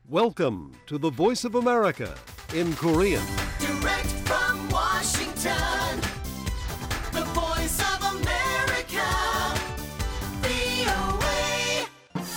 Welcome to the Voice of America in Korean. Direct from Washington, the Voice of America, VOA.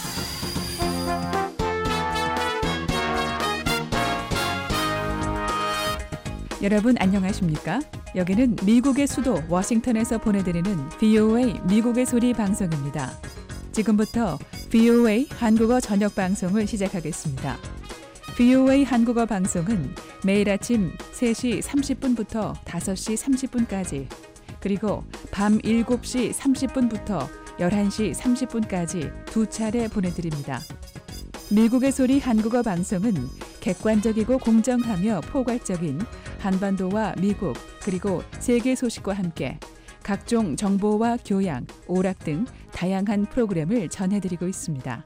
여러분 안녕하십니까? 여기는 미국의 수도 워싱턴에서 보내드리는 VOA 미국의 소리 방송입니다. 지금부터 VOA 한국어 저녁 방송을 시작하겠습니다. VOA 한국어 방송은 매일 아침 3시 30분부터 5시 30분까지 그리고 밤 7시 30분부터 11시 30분까지 두 차례 보내드립니다. 미국의 소리 한국어 방송은 객관적이고 공정하며 포괄적인 한반도와 미국 그리고 세계 소식과 함께 각종 정보와 교양, 오락 등 다양한 프로그램을 전해드리고 있습니다.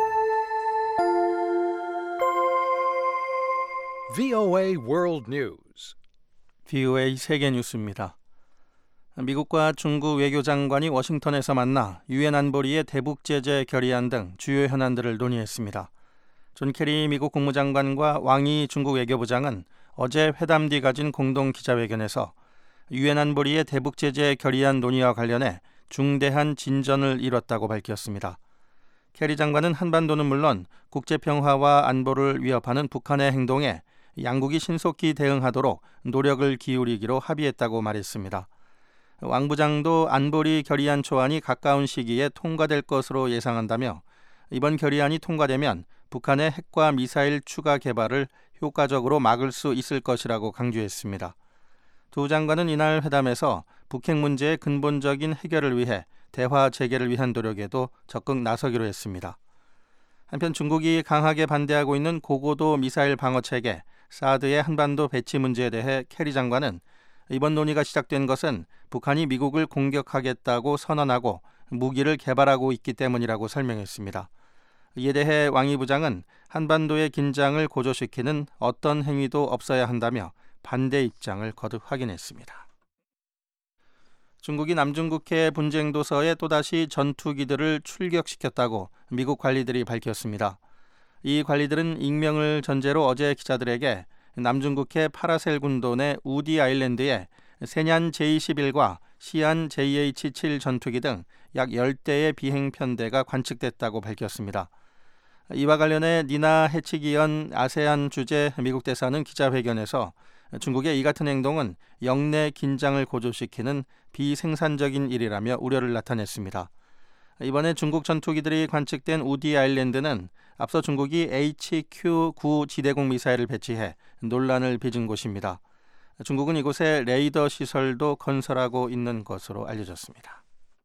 VOA World News. VOA 세계 뉴스입니다. 미국과 중국 외교장관이 워싱턴에서 만나 유엔 안보리의 대북 제재 결의안 등 주요 현안들을 논의했습니다. 존 케리 미국 국무장관과 왕이 중국 외교부장은 어제 회담 뒤 가진 공동 기자회견에서 유엔 안보리의 대북 제재 결의안 논의와 관련해 중대한 진전을 이뤘다고 밝혔습니다. 케리 장관은 한반도는 물론 국제평화와 안보를 위협하는 북한의 행동에 양국이 신속히 대응하도록 노력을 기울이기로 합의했다고 말했습니다. 왕 부장도 안보리 결의안 초안이 가까운 시기에 통과될 것으로 예상한다며 이번 결의안이 통과되면 북한의 핵과 미사일 추가 개발을 효과적으로 막을 수 있을 것이라고 강조했습니다. 두 장관은 이날 회담에서 북핵 문제의 근본적인 해결을 위해 대화 재개를 위한 노력에도 적극 나서기로 했습니다. 한편 중국이 강하게 반대하고 있는 고고도 미사일 방어 체계 사드의 한반도 배치 문제에 대해 케리 장관은 이번 논의가 시작된 것은 북한이 미국을 공격하겠다고 선언하고 무기를 개발하고 있기 때문이라고 설명했습니다. 이에 대해 왕이 부장은 한반도의 긴장을 고조시키는 어떤 행위도 없어야 한다며 반대 입장을 거듭 확인했습니다. 중국이 남중국해 분쟁 도서에 또다시 전투기들을 출격시켰다고 미국 관리들이 밝혔습니다. 이 관리들은 익명을 전제로 어제 기자들에게 남중국해 파라셀 군도 내 우디 아일랜드에 세냔 J-21과 시안 JH-7 전투기 등 약 10대의 비행 편대가 관측됐다고 밝혔습니다. 이와 관련해 니나 해치기연 아세안 주재 미국 대사는 기자회견에서 중국의 이 같은 행동은 영내 긴장을 고조시키는 비생산적인 일이라며 우려를 나타냈습니다. 이번에 중국 전투기들이 관측된 우디 아일랜드는 앞서 중국이 HQ-9 지대공 미사일을 배치해 논란을 빚은 곳입니다. 중국은 이곳에 레이더 시설도 건설하고 있는 것으로 알려졌습니다.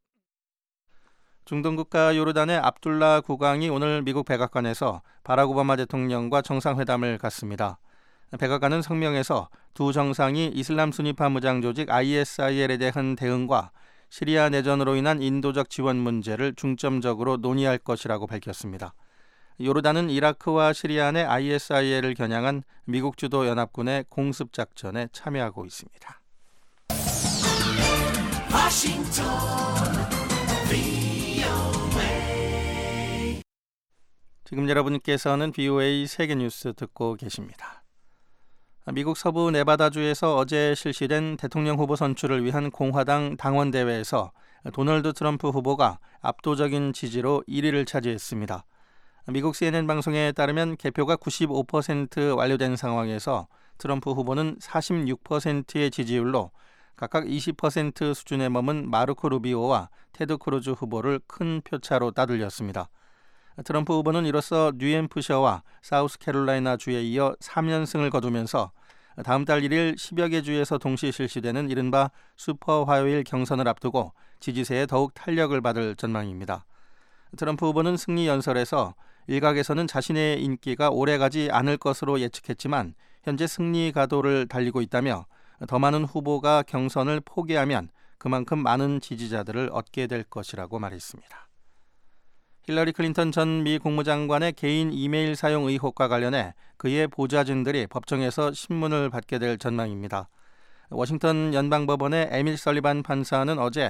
중동 국가 요르단의 압둘라 국왕이 오늘 미국 백악관에서 바락 오바마 대통령과 정상회담을 갖습니다. 백악관은 성명에서 두 정상이 이슬람 순위파 무장 조직 ISIL에 대한 대응과 시리아 내전으로 인한 인도적 지원 문제를 중점적으로 논의할 것이라고 밝혔습니다. 요르단은 이라크와 시리아 내 ISIL을 겨냥한 미국 주도 연합군의 공습 작전에 참여하고 있습니다. 지금 여러분께서는 VOA 세계뉴스 듣고 계십니다. 미국 서부 네바다주에서 어제 실시된 대통령 후보 선출을 위한 공화당 당원대회에서 도널드 트럼프 후보가 압도적인 지지로 1위를 차지했습니다. 미국 CNN 방송에 따르면 개표가 95% 완료된 상황에서 트럼프 후보는 46%의 지지율로 각각 20% 수준에 머문 마르코 루비오와 테드 크루즈 후보를 큰 표차로 따돌렸습니다. 트럼프 후보는 이로써 뉴햄프셔와 사우스캐롤라이나 주에 이어 3연승을 거두면서 다음 달 1일 10여 개 주에서 동시 실시되는 이른바 슈퍼 화요일 경선을 앞두고 지지세에 더욱 탄력을 받을 전망입니다. 트럼프 후보는 승리 연설에서 일각에서는 자신의 인기가 오래가지 않을 것으로 예측했지만 현재 승리 가도를 달리고 있다며 더 많은 후보가 경선을 포기하면 그만큼 많은 지지자들을 얻게 될 것이라고 말했습니다. 힐러리 클린턴 전 미 국무장관의 개인 이메일 사용 의혹과 관련해 그의 보좌진들이 법정에서 신문을 받게 될 전망입니다. 워싱턴 연방법원의 에밀 설리반 판사는 어제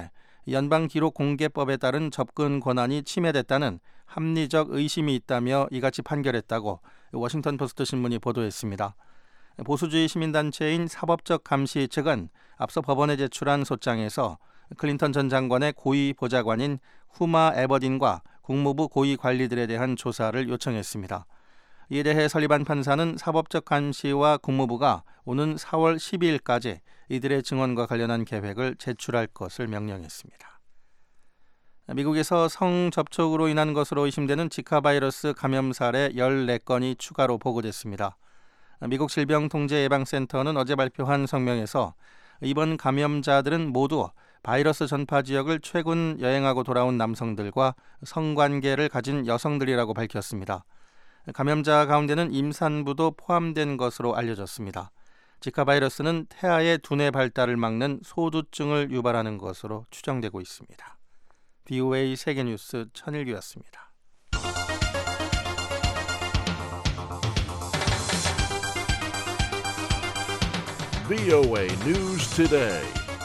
연방기록공개법에 따른 접근 권한이 침해됐다는 합리적 의심이 있다며 이같이 판결했다고 워싱턴 포스트 신문이 보도했습니다. 보수주의 시민단체인 사법적 감시 측은 앞서 법원에 제출한 소장에서 클린턴 전 장관의 고위 보좌관인 후마 에버딘과 국무부 고위 관리들에 대한 조사를 요청했습니다. 이에 대해 설리반 판사는 사법적 감시와 국무부가 오는 4월 12일까지 이들의 증언과 관련한 계획을 제출할 것을 명령했습니다. 미국에서 성접촉으로 인한 것으로 의심되는 지카 바이러스 감염 사례 14건이 추가로 보고됐습니다. 미국 질병통제예방센터는 어제 발표한 성명에서 이번 감염자들은 모두 바이러스 전파 지역을 최근 여행하고 돌아온 남성들과 성관계를 가진 여성들이라고 밝혔습니다. 감염자 가운데는 임산부도 포함된 것으로 알려졌습니다. 지카 바이러스는 태아의 두뇌 발달을 막는 소두증을 유발하는 것으로 추정되고 있습니다. VOA 세계뉴스 천일규였습니다. VOA News Today.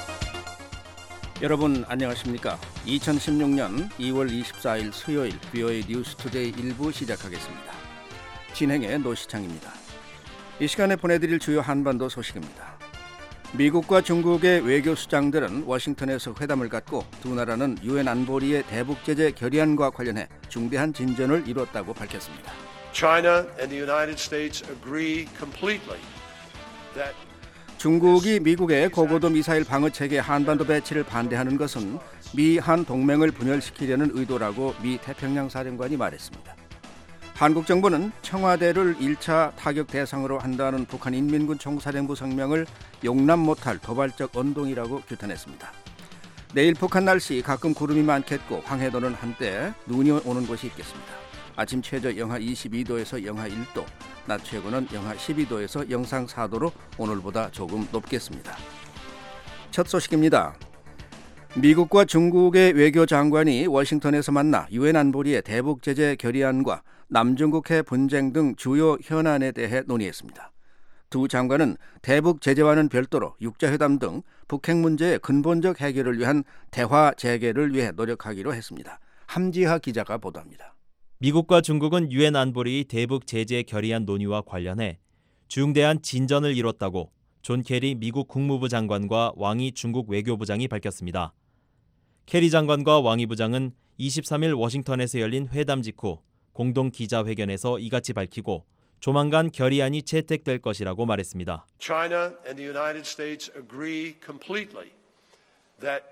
여러분 안녕하십니까? 2016년 2월 24일 수요일 VOA 뉴스 투데이 1부 시작하겠습니다. 진행의 노시창입니다. 이 시간에 보내드릴 주요 한반도 소식입니다. 미국과 중국의 외교수장들은 워싱턴에서 회담을 갖고 두 나라는 유엔 안보리의 대북 제재 결의안과 관련해 중대한 진전을 이뤘다고 밝혔습니다. China and the United States agree completely that 중국이 미국의 고고도 미사일 방어 체계 한반도 배치를 반대하는 것은 미한 동맹을 분열시키려는 의도라고 미 태평양 사령관이 말했습니다. 한국 정부는 청와대를 1차 타격 대상으로 한다는 북한 인민군 총사령부 성명을 용납 못할 도발적 언동이라고 규탄했습니다. 내일 북한 날씨 가끔 구름이 많겠고 황해도는 한때 눈이 오는 곳이 있겠습니다. 아침 최저 영하 22도에서 영하 1도, 낮 최고는 영하 12도에서 영상 4도로 오늘보다 조금 높겠습니다. 첫 소식입니다. 미국과 중국의 외교장관이 워싱턴에서 만나 유엔 안보리의 대북 제재 결의안과 남중국해 분쟁 등 주요 현안에 대해 논의했습니다. 두 장관은 대북 제재와는 별도로 육자회담 등 북핵 문제의 근본적 해결을 위한 대화 재개를 위해 노력하기로 했습니다. 함지하 기자가 보도합니다. 미국과 중국은 유엔 안보리 대북 제재 결의안 논의와 관련해 중대한 진전을 이뤘다고 존 케리 미국 국무부 장관과 왕이 중국 외교부장이 밝혔습니다. 케리 장관과 왕이 부장은 23일 워싱턴에서 열린 회담 직후 공동 기자회견에서 이같이 밝히고 조만간 결의안이 채택될 것이라고 말했습니다. China and the United States agree completely that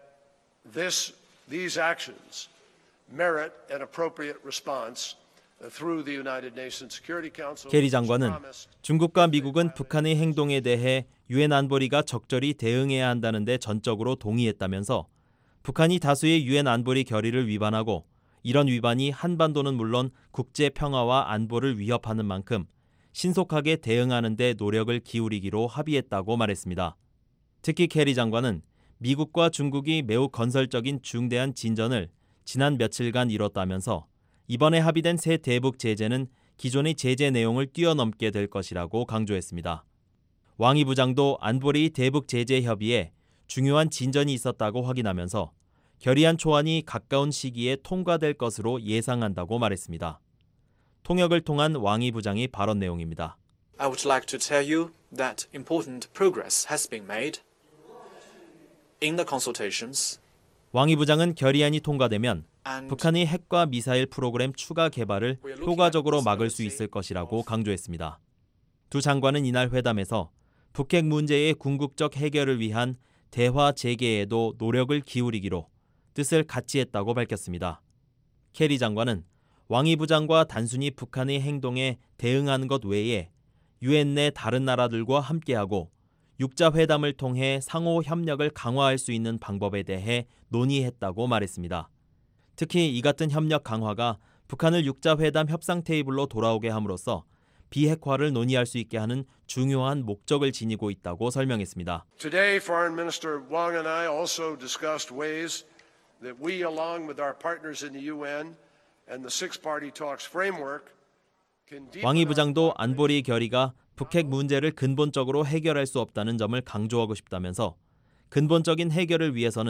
these actions merit an appropriate response through the United Nations Security Council. 케리 장관은 중국과 미국은 북한의 행동에 대해 유엔 안보리가 적절히 대응해야 한다는 데 전적으로 동의했다면서 북한이 다수의 유엔 안보리 결의를 위반하고 이런 위반이 한반도는 물론 국제 평화와 안보를 위협하는 만큼 신속하게 대응하는 데 노력을 기울이기로 합의했다고 말했습니다. 특히 케리 장관은 미국과 중국이 매우 건설적인 중대한 진전을 지난 며칠간 이뤘다면서 이번에 합의된 새 대북 제재는 기존의 제재 내용을 뛰어넘게 될 것이라고 강조했습니다. 왕이 부장도 안보리 대북 제재 협의에 중요한 진전이 있었다고 확인하면서 결의안 초안이 가까운 시기에 통과될 것으로 예상한다고 말했습니다. 통역을 통한 왕이 부장의 발언 내용입니다. I would like to tell you that important progress has been made in the consultations. 왕이 부장은 결의안이 통과되면 북한의 핵과 미사일 프로그램 추가 개발을 효과적으로 막을 수 있을 것이라고 강조했습니다. 두 장관은 이날 회담에서 북핵 문제의 궁극적 해결을 위한 대화 재개에도 노력을 기울이기로 뜻을 같이 했다고 밝혔습니다. 케리 장관은 왕이 부장과 단순히 북한의 행동에 대응하는 것 외에 유엔 내 다른 나라들과 함께하고 육자회담을 통해 상호 협력을 강화할 수 있는 방법에 대해 논의했다고 말했습니다. 특히 이 같은 협력 강화가 북한을 육자회담 협상 테이블로 돌아오게 함으로써 비핵화를 논의할 수 있게 하는 중요한 목적을 지니고 있다고 설명했습니다. Today, Foreign Minister Wang and I also discussed ways that we, along with our partners in the UN and the six-party talks framework, 왕이 부장도 안보리 결의가 북핵 문제를 근본적으로 해결할 수 없다는 점을 강조하고 싶다면서 근본적인 해결을 위해서는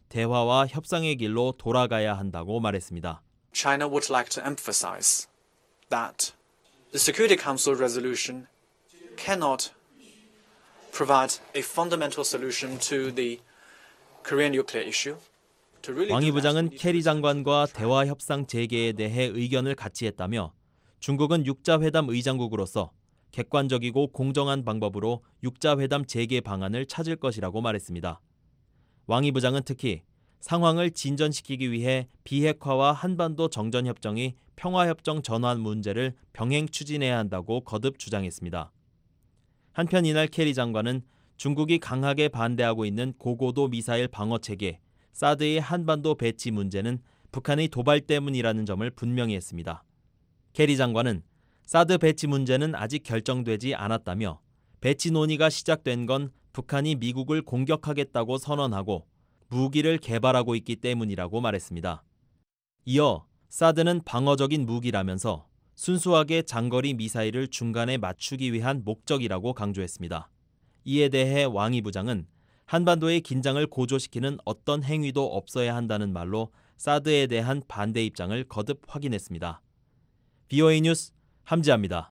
대화와 협상의 길로 돌아가야 한다고 말했습니다. China would like to emphasize that the Security Council resolution cannot provide a fundamental solution to the Korean nuclear issue. 왕이 부장은 캐리 장관과 대화 협상 재개에 대해 의견을 같이 했다며 중국은 육자회담 의장국으로서 객관적이고 공정한 방법으로 육자회담 재개 방안을 찾을 것이라고 말했습니다. 왕이 부장은 특히 상황을 진전시키기 위해 비핵화와 한반도 정전협정이 평화협정 전환 문제를 병행 추진해야 한다고 거듭 주장했습니다. 한편 이날 캐리 장관은 중국이 강하게 반대하고 있는 고고도 미사일 방어 체계, 사드의 한반도 배치 문제는 북한의 도발 때문이라는 점을 분명히 했습니다. 캐리 장관은 사드 배치 문제는 아직 결정되지 않았다며 배치 논의가 시작된 건 북한이 미국을 공격하겠다고 선언하고 무기를 개발하고 있기 때문이라고 말했습니다. 이어 사드는 방어적인 무기라면서 순수하게 장거리 미사일을 중간에 맞추기 위한 목적이라고 강조했습니다. 이에 대해 왕이 부장은 한반도의 긴장을 고조시키는 어떤 행위도 없어야 한다는 말로 사드에 대한 반대 입장을 거듭 확인했습니다. VOA 뉴스 함지아입니다.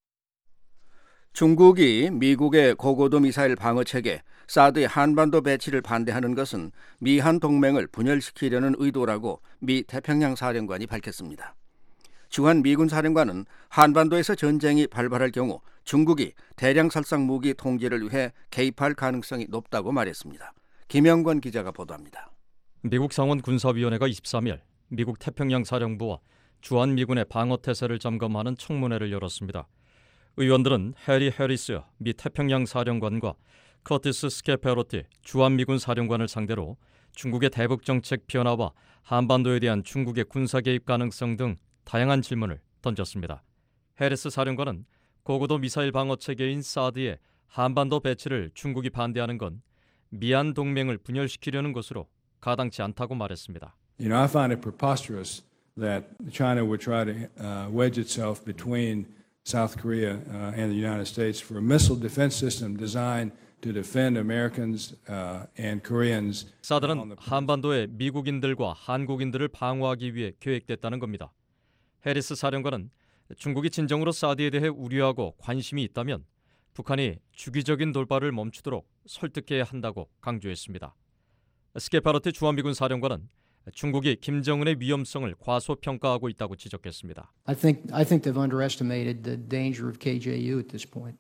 중국이 미국의 고고도 미사일 방어 체계 사드의 한반도 배치를 반대하는 것은 미한 동맹을 분열시키려는 의도라고 미 태평양 사령관이 밝혔습니다. 주한 미군 사령관은 한반도에서 전쟁이 발발할 경우 중국이 대량 살상 무기 통제를 위해 개입할 가능성이 높다고 말했습니다. 김영권 기자가 보도합니다. 미국 상원 군사위원회가 23일 미국 태평양 사령부와 주한 미군의 방어 태세를 점검하는 청문회를 열었습니다. 의원들은 해리 해리스 미 태평양 사령관과 커티스 스케페로티 주한 미군 사령관을 상대로 중국의 대북 정책 변화와 한반도에 대한 중국의 군사 개입 가능성 등 다양한 질문을 던졌습니다. 해리스 사령관은 고고도 미사일 방어 체계인 사드의 한반도 배치를 중국이 반대하는 건 미한 동맹을 분열시키려는 것으로 가당치 않다고 말했습니다. I find it preposterous that China would try to wedge itself between South Korea and the United States for a missile defense system designed to defend Americans and Koreans. 사드는 한반도의 미국인들과 한국인들을 방어하기 위해 계획됐다는 겁니다. 해리스 사령관은 중국이 진정으로 사드에 대해 우려하고 관심이 있다면 북한이 주기적인 돌발을 멈추도록 설득해야 한다고 강조했습니다. 스케파로티 주한미군 사령관은 중국이 김정은의 위험성을 과소평가하고 있다고 지적했습니다. I think they've underestimated the danger of KJU at this point.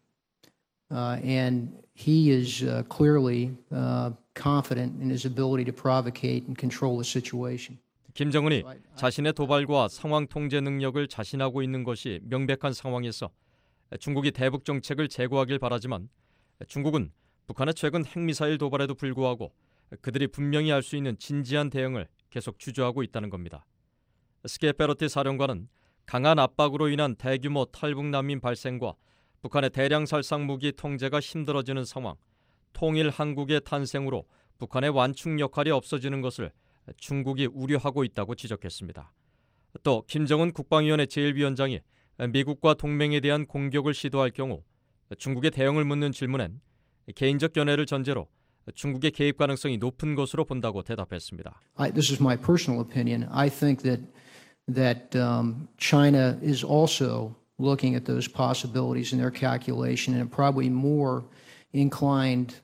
And he is clearly confident in his ability to provocate and control the situation. 김정은이 자신의 도발과 상황 통제 능력을 자신하고 있는 것이 명백한 상황에서 중국이 대북 정책을 재고하길 바라지만 중국은 북한의 최근 핵미사일 도발에도 불구하고 그들이 분명히 할 수 있는 진지한 대응을 계속 주저하고 있다는 겁니다. 스케페로티 사령관은 강한 압박으로 인한 대규모 탈북 난민 발생과 북한의 대량 살상 무기 통제가 힘들어지는 상황, 통일 한국의 탄생으로 북한의 완충 역할이 없어지는 것을 중국이 우려하고 있다고 지적했습니다. 또 김정은 국방위원회 제1위원장이 미국과 동맹에 대한 공격을 시도할 경우 중국의 대응을 묻는 질문엔 개인적 견해를 전제로 중국의 개입 가능성이 높은 것으로 본다고 대답했습니다. This is my personal opinion. I think that China is also looking at those possibilities in their calculation and probably more inclined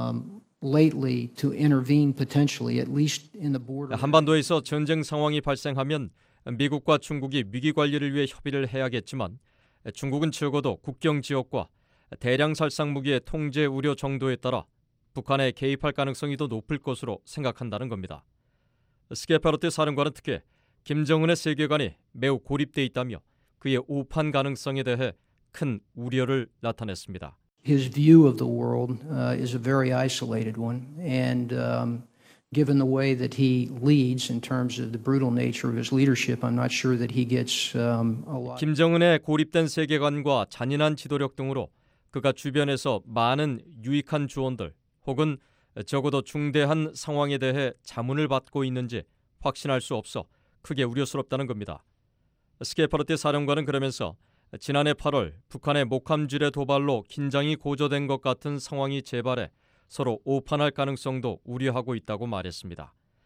lately to intervene potentially, at least in the border. 한반도에서 전쟁 상황이 발생하면 미국과 중국이 위기 관리를 위해 협의를 해야겠지만 중국은 적어도 국경 지역과 대량 살상 무기의 통제 우려 정도에 따라 북한에 개입할 가능성이 더 높을 것으로 생각한다는 겁니다. 스케파로티 사령관은 특히 김정은의 세계관이 매우 고립돼 있다며 그의 오판 가능성에 대해 큰 우려를 나타냈습니다. His view of the world is a very isolated one, and given the way that he leads in terms of the brutal nature of his leadership, I'm not sure that he gets a lot. 김정은의 고립된 세계관과 잔인한 지도력 등으로 그가 주변에서 많은 유익한 조언들 혹은 적어도 중대한 상황에 대해 자문을 받고 있는지 확신할 수 없어 크게 우려스럽다는 겁니다. 스케파르티 사령관은 그러면서 지난해 8월 북한의 목함지뢰 도발로 긴장이 고조된 것 같은 상황이 재발해 서로 오판할 가능성도 우려하고 있다고 말했습니다.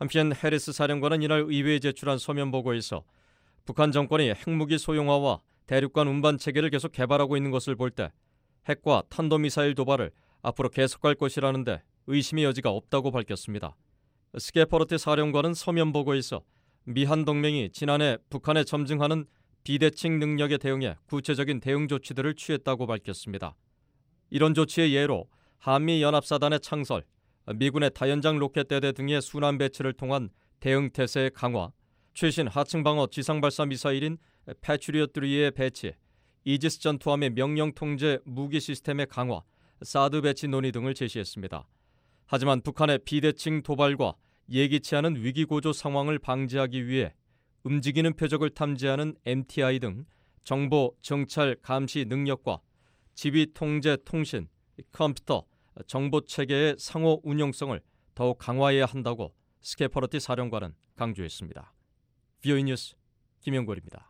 한편 해리스 사령관은 이날 의회에 제출한 서면 보고에서 북한 정권이 핵무기 소형화와 대륙간 운반 체계를 계속 개발하고 있는 것을 볼 때 핵과 탄도미사일 도발을 앞으로 계속할 것이라는데 의심의 여지가 없다고 밝혔습니다. 스캐퍼러티 사령관은 서면 보고에서 미한 동맹이 지난해 북한에 점증하는 비대칭 능력에 대응해 구체적인 대응 조치들을 취했다고 밝혔습니다. 이런 조치의 예로 한미연합사단의 창설, 미군의 다연장 로켓대대 등의 순환 배치를 통한 대응 태세의 강화, 최신 하층방어 지상발사 미사일인 패트리엇3의 배치, 이지스 전투함의 명령 통제 무기 시스템의 강화, 사드 배치 논의 등을 제시했습니다. 하지만 북한의 비대칭 도발과 예기치 않은 위기고조 상황을 방지하기 위해 움직이는 표적을 탐지하는 MTI 등 정보, 정찰, 감시 능력과 지휘 통제 통신, 컴퓨터, 정보체계의 상호 운용성을 더욱 강화해야 한다고 스캐퍼러티 사령관은 강조했습니다. VOA 뉴스 김영걸입니다.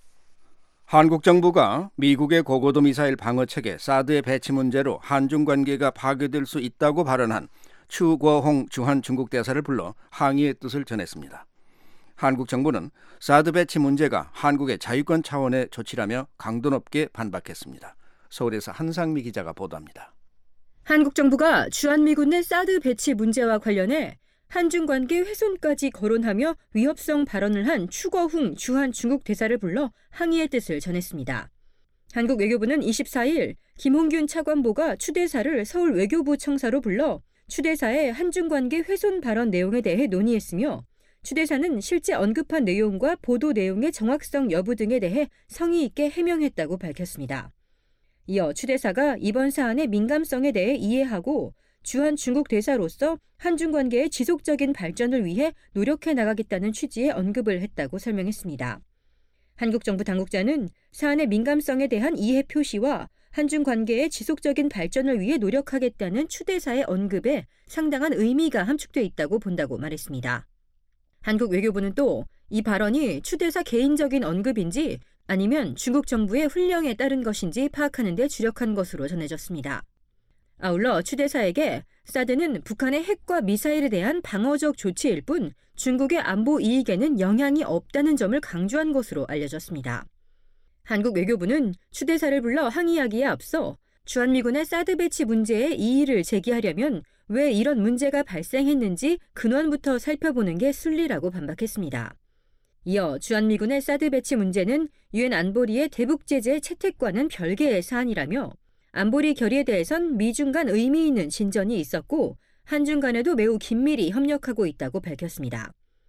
한국 정부가 미국의 고고도 미사일 방어체계 사드의 배치 문제로 한중 관계가 파괴될 수 있다고 발언한 추구홍 주한 중국 대사를 불러 항의의 뜻을 전했습니다. 한국 정부는 사드 배치 문제가 한국의 자유권 차원의 조치라며 강도 높게 반박했습니다. 서울에서 한상미 기자가 보도합니다. 한국 정부가 주한미군 내 사드 배치 문제와 관련해 한중 관계 훼손까지 거론하며 위협성 발언을 한 추거홍 주한 중국 대사를 불러 항의의 뜻을 전했습니다. 한국 외교부는 24일 김홍균 차관보가 추 대사를 서울 외교부 청사로 불러 추 대사의 한중 관계 훼손 발언 내용에 대해 논의했으며 추 대사는 실제 언급한 내용과 보도 내용의 정확성 여부 등에 대해 성의 있게 해명했다고 밝혔습니다. 이어 추 대사가 이번 사안의 민감성에 대해 이해하고 주한 중국 대사로서 한중 관계의 지속적인 발전을 위해 노력해 나가겠다는 취지의 언급을 했다고 설명했습니다. 한국 정부 당국자는 사안의 민감성에 대한 이해 표시와 한중 관계의 지속적인 발전을 위해 노력하겠다는 추 대사의 언급에 상당한 의미가 함축돼 있다고 본다고 말했습니다. 한국 외교부는 또 이 발언이 추 대사 개인적인 언급인지 아니면 중국 정부의 훈령에 따른 것인지 파악하는 데 주력한 것으로 전해졌습니다. 아울러 추 대사에게 사드는 북한의 핵과 미사일에 대한 방어적 조치일 뿐 중국의 안보 이익에는 영향이 없다는 점을 강조한 것으로 알려졌습니다. 한국 외교부는 추 대사를 불러 항의하기에 앞서 주한미군의 사드 배치 문제에 이의를 제기하려면 왜 이런 문제가 발생했는지 근원부터 살펴보는 게 순리라고 반박했습니다. 이어 주한미군의 사드 배치 문제는 유엔 안보리의 대북 제재 채택과는 별개의 사안이라며 안보리 결의에 대해선 미중 간 의미 있는 진전이 있었고 한중 간에도 매우 긴밀히 협력하고 있다고 밝혔습니다.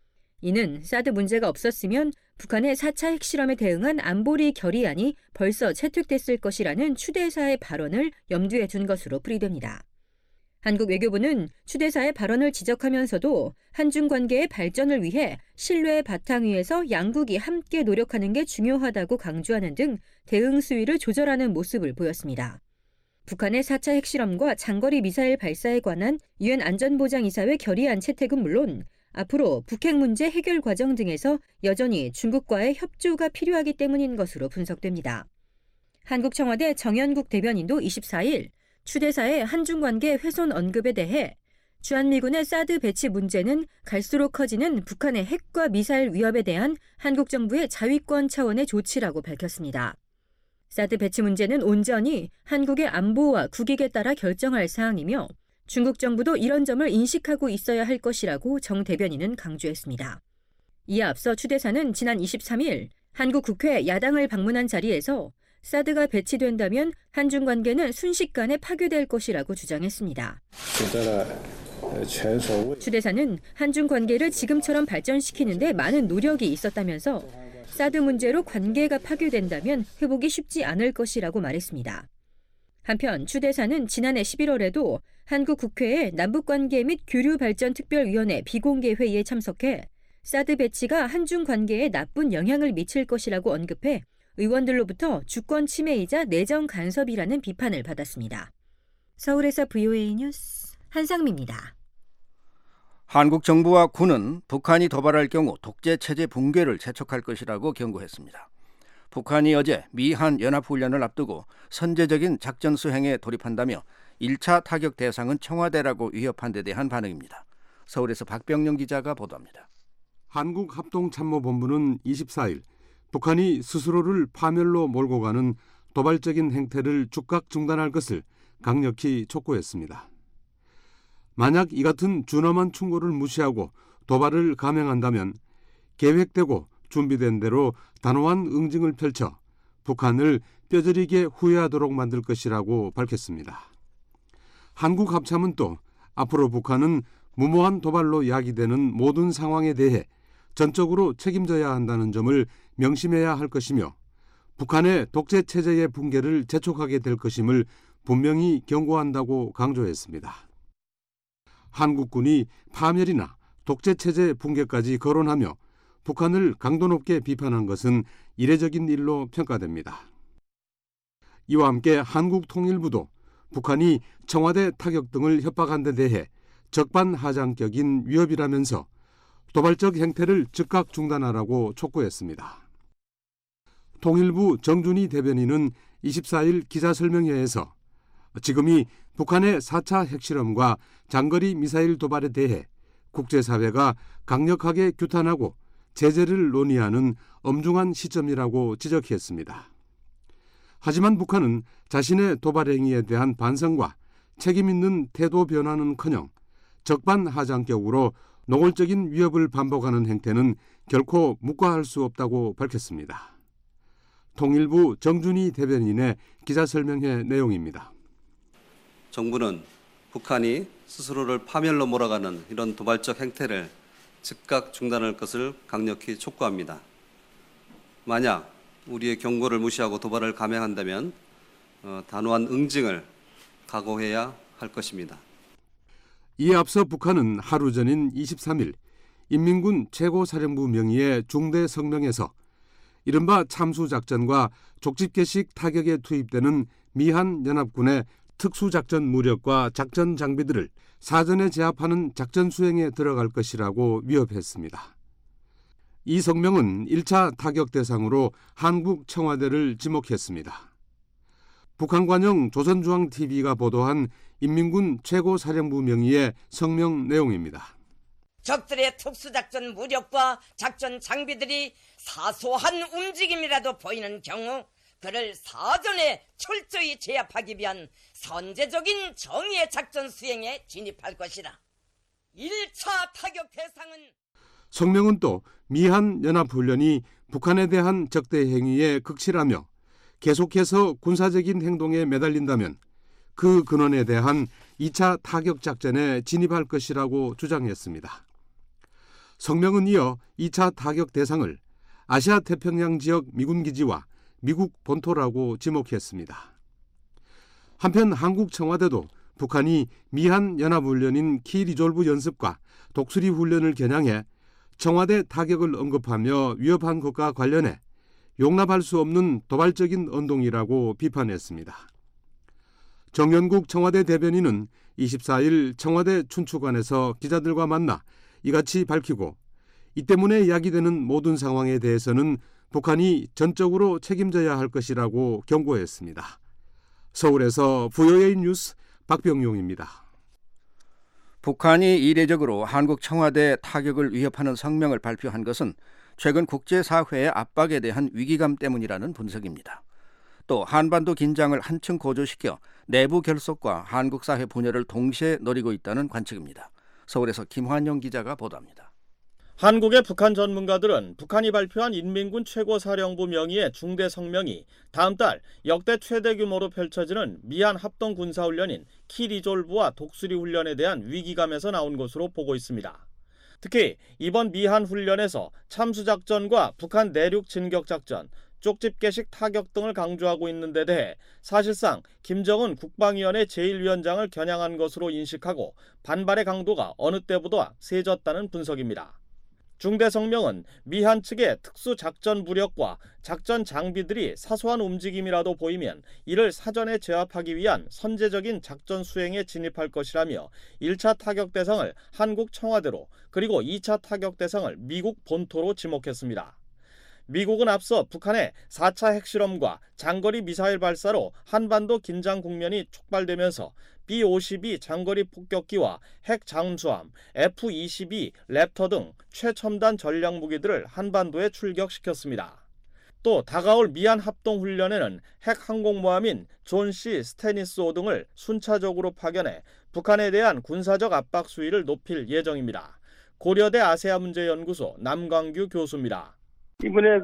이는 사드 문제가 없었으면 북한의 4차 핵실험에 대응한 안보리 결의안이 벌써 채택됐을 것이라는 추 대사의 발언을 염두에 둔 것으로 풀이됩니다. 한국 외교부는 추 대사의 발언을 지적하면서도 한중 관계의 발전을 위해 신뢰의 바탕 위에서 양국이 함께 노력하는 게 중요하다고 강조하는 등 대응 수위를 조절하는 모습을 보였습니다. 북한의 4차 핵실험과 장거리 미사일 발사에 관한 유엔 안전보장이사회 결의안 채택은 물론 앞으로 북핵 문제 해결 과정 등에서 여전히 중국과의 협조가 필요하기 때문인 것으로 분석됩니다. 한국 청와대 정연국 대변인도 24일 추 대사의 한중 관계 훼손 언급에 대해 주한미군의 사드 배치 문제는 갈수록 커지는 북한의 핵과 미사일 위협에 대한 한국 정부의 자위권 차원의 조치라고 밝혔습니다. 사드 배치 문제는 온전히 한국의 안보와 국익에 따라 결정할 사항이며 중국 정부도 이런 점을 인식하고 있어야 할 것이라고 정 대변인은 강조했습니다. 이에 앞서 추 대사는 지난 23일 한국 국회 야당을 방문한 자리에서 사드가 배치된다면 한중 관계는 순식간에 파괴될 것이라고 주장했습니다. 추 대사는 한중 관계를 지금처럼 발전시키는 데 많은 노력이 있었다면서 사드 문제로 관계가 파괴된다면 회복이 쉽지 않을 것이라고 말했습니다. 한편 추 대사는 지난해 11월에도 한국 국회의 남북관계 및 교류발전특별위원회 비공개 회의에 참석해 사드 배치가 한중 관계에 나쁜 영향을 미칠 것이라고 언급해 의원들로부터 주권 침해이자 내정 간섭이라는 비판을 받았습니다. 서울에서 VOA 뉴스 한상미입니다. 한국 정부와 군은 북한이 도발할 경우 독재체제 붕괴를 재촉할 것이라고 경고했습니다. 북한이 어제 미한 연합훈련을 앞두고 선제적인 작전 수행에 돌입한다며 1차 타격 대상은 청와대라고 위협한 데 대한 반응입니다. 서울에서 박병영 기자가 보도합니다. 한국합동참모본부는 24일 북한이 스스로를 파멸로 몰고 가는 도발적인 행태를 즉각 중단할 것을 강력히 촉구했습니다. 만약 이 같은 준엄한 충고를 무시하고 도발을 감행한다면 계획되고 준비된 대로 단호한 응징을 펼쳐 북한을 뼈저리게 후회하도록 만들 것이라고 밝혔습니다. 한국합참은 또 앞으로 북한은 무모한 도발로 야기되는 모든 상황에 대해 전적으로 책임져야 한다는 점을 명심해야 할 것이며 북한의 독재 체제의 붕괴를 재촉하게 될 것임을 분명히 경고한다고 강조했습니다. 한국군이 파멸이나 독재 체제 붕괴까지 거론하며 북한을 강도 높게 비판한 것은 이례적인 일로 평가됩니다. 이와 함께 한국통일부도 북한이 청와대 타격 등을 협박한 데 대해 적반하장격인 위협이라면서 도발적 행태를 즉각 중단하라고 촉구했습니다. 통일부 정준희 대변인은 24일 기자설명회에서 지금이 북한의 4차 핵실험과 장거리 미사일 도발에 대해 국제사회가 강력하게 규탄하고 제재를 논의하는 엄중한 시점이라고 지적했습니다. 하지만 북한은 자신의 도발 행위에 대한 반성과 책임 있는 태도 변화는커녕 적반하장격으로 노골적인 위협을 반복하는 행태는 결코 묵과할 수 없다고 밝혔습니다. 통일부 정준희 대변인의 기자설명회 내용입니다. 정부는 북한이 스스로를 파멸로 몰아가는 이런 도발적 행태를 즉각 중단할 것을 강력히 촉구합니다. 만약 우리의 경고를 무시하고 도발을 감행한다면 단호한 응징을 각오해야 할 것입니다. 이에 앞서 북한은 하루 전인 23일 인민군 최고사령부 명의의 중대 성명에서 이른바 참수작전과 족집게식 타격에 투입되는 미한 연합군의 특수작전 무력과 작전 장비들을 사전에 제압하는 작전 수행에 들어갈 것이라고 위협했습니다. 이 성명은 1차 타격 대상으로 한국 청와대를 지목했습니다. 북한 관영 조선중앙TV가 보도한 인민군 최고사령부 명의의 성명 내용입니다. 적들의 특수작전 무력과 작전 장비들이 사소한 움직임이라도 보이는 경우 그를 사전에 철저히 제압하기 위한 선제적인 정의의 작전 수행에 진입할 것이다. 1차 타격 대상은 성명은 또 미한 연합훈련이 북한에 대한 적대 행위에 극실하며 계속해서 군사적인 행동에 매달린다면 그 근원에 대한 2차 타격 작전에 진입할 것이라고 주장했습니다. 성명은 이어 2차 타격 대상을 아시아 태평양 지역 미군 기지와 미국 본토라고 지목했습니다. 한편 한국 청와대도 북한이 미한 연합훈련인 키리졸브 연습과 독수리 훈련을 겨냥해 청와대 타격을 언급하며 위협한 것과 관련해 용납할 수 없는 도발적인 언동이라고 비판했습니다. 정연국 청와대 대변인은 24일 청와대 춘추관에서 기자들과 만나 이같이 밝히고 이 때문에 야기되는 모든 상황에 대해서는 북한이 전적으로 책임져야 할 것이라고 경고했습니다. 서울에서 VOA 뉴스 박병용입니다. 북한이 이례적으로 한국 청와대 타격을 위협하는 성명을 발표한 것은 최근 국제사회의 압박에 대한 위기감 때문이라는 분석입니다. 또 한반도 긴장을 한층 고조시켜 내부 결속과 한국 사회 분열을 동시에 노리고 있다는 관측입니다. 서울에서 김환영 기자가 보도합니다. 한국의 북한 전문가들은 북한이 발표한 인민군 최고사령부 명의의 중대 성명이 다음 달 역대 최대 규모로 펼쳐지는 미한 합동 군사훈련인 키리졸브와 독수리 훈련에 대한 위기감에서 나온 것으로 보고 있습니다. 특히 이번 미한 훈련에서 참수작전과 북한 내륙 진격작전, 쪽집게식 타격 등을 강조하고 있는 데 대해 사실상 김정은 국방위원회 제1위원장을 겨냥한 것으로 인식하고 반발의 강도가 어느 때보다 세졌다는 분석입니다. 중대 성명은 미한 측의 특수작전 무력과 작전 장비들이 사소한 움직임이라도 보이면 이를 사전에 제압하기 위한 선제적인 작전 수행에 진입할 것이라며 1차 타격 대상을 한국 청와대로 그리고 2차 타격 대상을 미국 본토로 지목했습니다. 미국은 앞서 북한의 4차 핵실험과 장거리 미사일 발사로 한반도 긴장 국면이 촉발되면서 B-52 장거리 폭격기와 핵 잠수함, F-22 랩터 등 최첨단 전략 무기들을 한반도에 출격시켰습니다. 또 다가올 미한 합동훈련에는 핵 항공모함인 존 C. 스테니스호 등을 순차적으로 파견해 북한에 대한 군사적 압박 수위를 높일 예정입니다. 고려대 아세아문제연구소 남광규 교수입니다. 이번에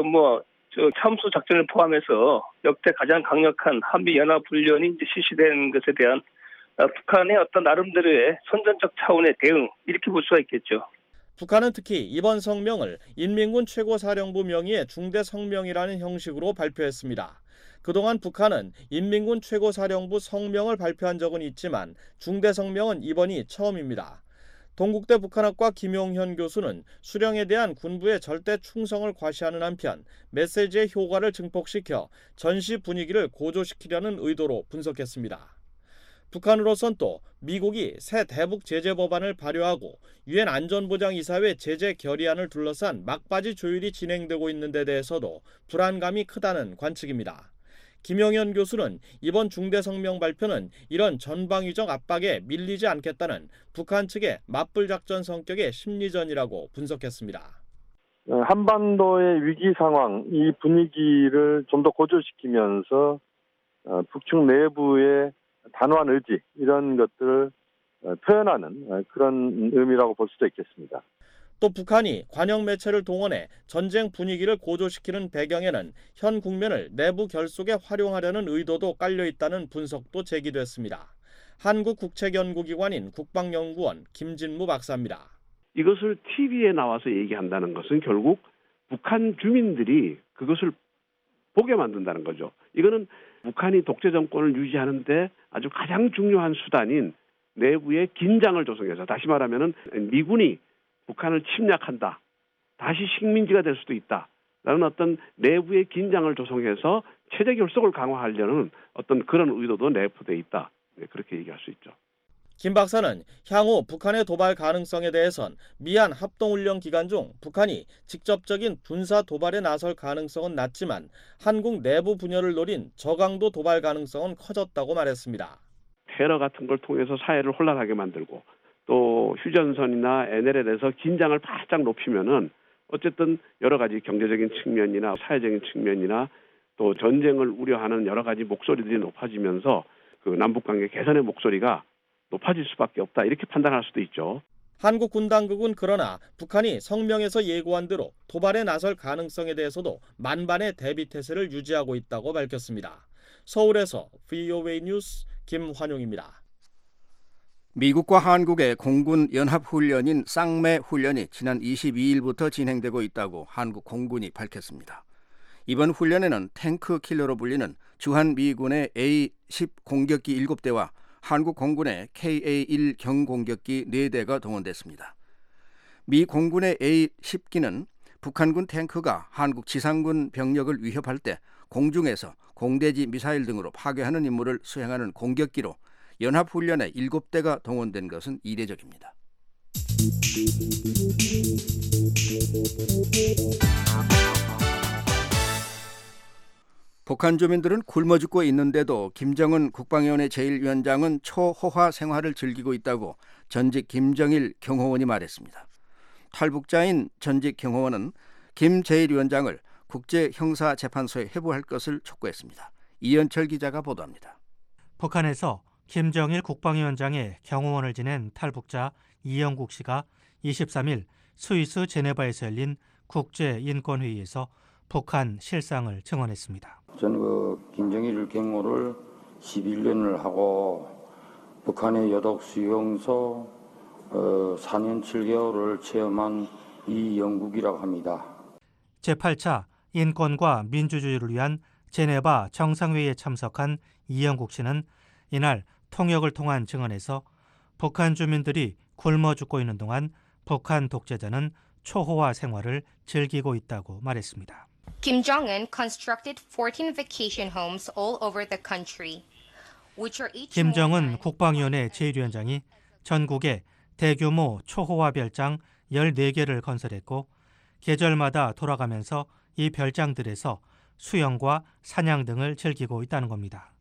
참수 작전을 포함해서 역대 가장 강력한 한미 연합 훈련이 이제 실시된 것에 대한 북한의 어떤 나름대로의 선전적 차원의 대응 이렇게 볼 수가 있겠죠. 북한은 특히 이번 성명을 인민군 최고사령부 명의의 중대 성명이라는 형식으로 발표했습니다. 그동안 북한은 인민군 최고사령부 성명을 발표한 적은 있지만 중대 성명은 이번이 처음입니다. 동국대 북한학과 김용현 교수는 수령에 대한 군부의 절대 충성을 과시하는 한편 메시지의 효과를 증폭시켜 전시 분위기를 고조시키려는 의도로 분석했습니다. 북한으로선 또 미국이 새 대북 제재 법안을 발효하고 유엔 안전보장이사회 제재 결의안을 둘러싼 막바지 조율이 진행되고 있는 데 대해서도 불안감이 크다는 관측입니다. 김영현 교수는 이번 중대 성명 발표는 이런 전방위적 압박에 밀리지 않겠다는 북한 측의 맞불 작전 성격의 심리전이라고 분석했습니다. 한반도의 위기 상황, 이 분위기를 좀 더 고조시키면서 북측 내부의 단호한 의지 이런 것들을 표현하는 그런 의미라고 볼 수도 있겠습니다. 또 북한이 관영 매체를 동원해 전쟁 분위기를 고조시키는 배경에는 현 국면을 내부 결속에 활용하려는 의도도 깔려 있다는 분석도 제기됐습니다. 한국국책연구기관인 국방연구원 김진무 박사입니다. 이것을 TV에 나와서 얘기한다는 것은 결국 북한 주민들이 그것을 보게 만든다는 거죠. 이거는 북한이 독재 정권을 유지하는데 아주 가장 중요한 수단인 내부의 긴장을 조성해서, 다시 말하면은 미군이 북한을 침략한다, 다시 식민지가 될 수도 있다라는 어떤 내부의 긴장을 조성해서 체제 결속을 강화하려는 어떤 그런 의도도 내포돼 있다, 그렇게 얘기할 수 있죠. 김 박사는 향후 북한의 도발 가능성에 대해선 미한 합동훈련 기간 중 북한이 직접적인 군사 도발에 나설 가능성은 낮지만 한국 내부 분열을 노린 저강도 도발 가능성은 커졌다고 말했습니다. 테러 같은 걸 통해서 사회를 혼란하게 만들고 또 휴전선이나 NLL에서 긴장을 바짝 높이면은 어쨌든 여러 가지 경제적인 측면이나 사회적인 측면이나 또 전쟁을 우려하는 여러 가지 목소리들이 높아지면서 그 남북관계 개선의 목소리가 높아질 수밖에 없다, 이렇게 판단할 수도 있죠. 한국 군당국은 그러나 북한이 성명에서 예고한 대로 도발에 나설 가능성에 대해서도 만반의 대비 태세를 유지하고 있다고 밝혔습니다. 서울에서 VOA 뉴스 김환용입니다. 미국과 한국의 공군 연합훈련인 쌍매 훈련이 지난 22일부터 진행되고 있다고 한국 공군이 밝혔습니다. 이번 훈련에는 탱크 킬러로 불리는 주한미군의 A-10 공격기 7대와 한국 공군의 KA-1 경공격기 4대가 동원됐습니다. 미 공군의 A-10기는 북한군 탱크가 한국 지상군 병력을 위협할 때 공중에서 공대지 미사일 등으로 파괴하는 임무를 수행하는 공격기로 연합훈련에 7대가 동원된 것은 이례적입니다. 북한 주민들은 굶어 죽고 있는데도 김정은 국방위원회 제1위원장은 초호화 생활을 즐기고 있다고 전직 김정일 경호원이 말했습니다. 탈북자인 전직 경호원은 김 제1위원장을 국제형사재판소에 회부할 것을 촉구했습니다. 이현철 기자가 보도합니다. 북한에서 김정일 국방위원장의 경호원을 지낸 탈북자 이영국 씨가 23일 스위스 제네바에서 열린 국제인권회의에서 북한 실상을 증언했습니다. 저는 김정일 경호를 11년을 하고 북한의 여독 수용소 4년 7개월을 체험한 이영국이라고 합니다. 제8차 인권과 민주주의를 위한 제네바 정상회의에 참석한 이영국 씨는 이날 통역을 통한 증언에서 북한 주민들이 굶어 죽고 있는 동안 북한 독재자는 초호화 생활을 즐기고 있다고 말했습니다. Kim Jong-un constructed 14 vacation homes all over the country, which are each 김정은 국방위원회 제1위원장이 전국에 대규모 초호화 별장 14개를 건설했고 계절마다 돌아가면서 이 별장들에서 수영과 사냥 등을 즐기고 있다는 겁니다.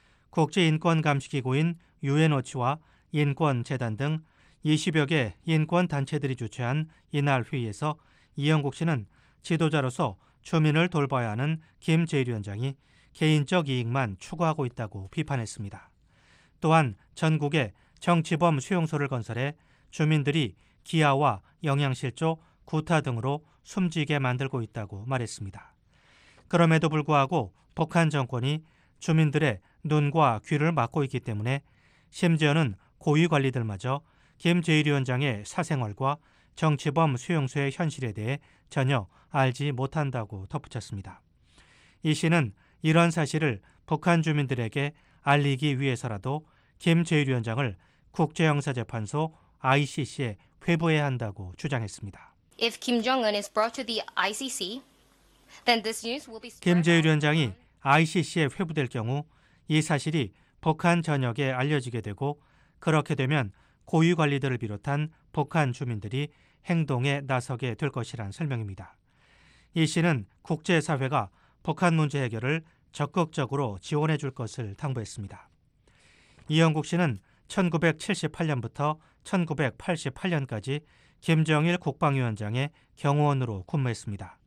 국제인권감시기구인 UNOCH와 인권재단 등 20여 개 인권단체들이 주최한 이날 회의에서 이영국 씨는 지도자로서 주민을 돌봐야 하는 김재일 위원장이 개인적 이익만 추구하고 있다고 비판했습니다. 또한 전국에 정치범 수용소를 건설해 주민들이 기아와 영양실조, 구타 등으로 숨지게 만들고 있다고 말했습니다. 그럼에도 불구하고 북한 정권이 주민들의 눈과 귀를 막고 있기 때문에 심지어는 고위 관리들마저 김재일 위원장의 사생활과 정치범 수용소의 현실에 대해 전혀 알지 못한다고 덧붙였습니다. 이 씨는 이런 사실을 북한 주민들에게 알리기 위해서라도 김재일 위원장을 국제형사재판소 ICC에 회부해야 한다고 주장했습니다. If Kim Jong-un is brought to the ICC, then this news will be 김재일 위원장이 ICC에 회부될 경우 이 사실이 북한 전역에 알려지게 되고 그렇게 되면 고위 관리들을 비롯한 북한 주민들이 행동에 나서게 될 것이란 설명입니다. 이 씨는 국제사회가 북한 문제 해결을 적극적으로 지원해 줄 것을 당부했습니다. 이영국 씨는 1978년부터 1988년까지 김정일 국방위원장의 경호원으로 근무했습니다.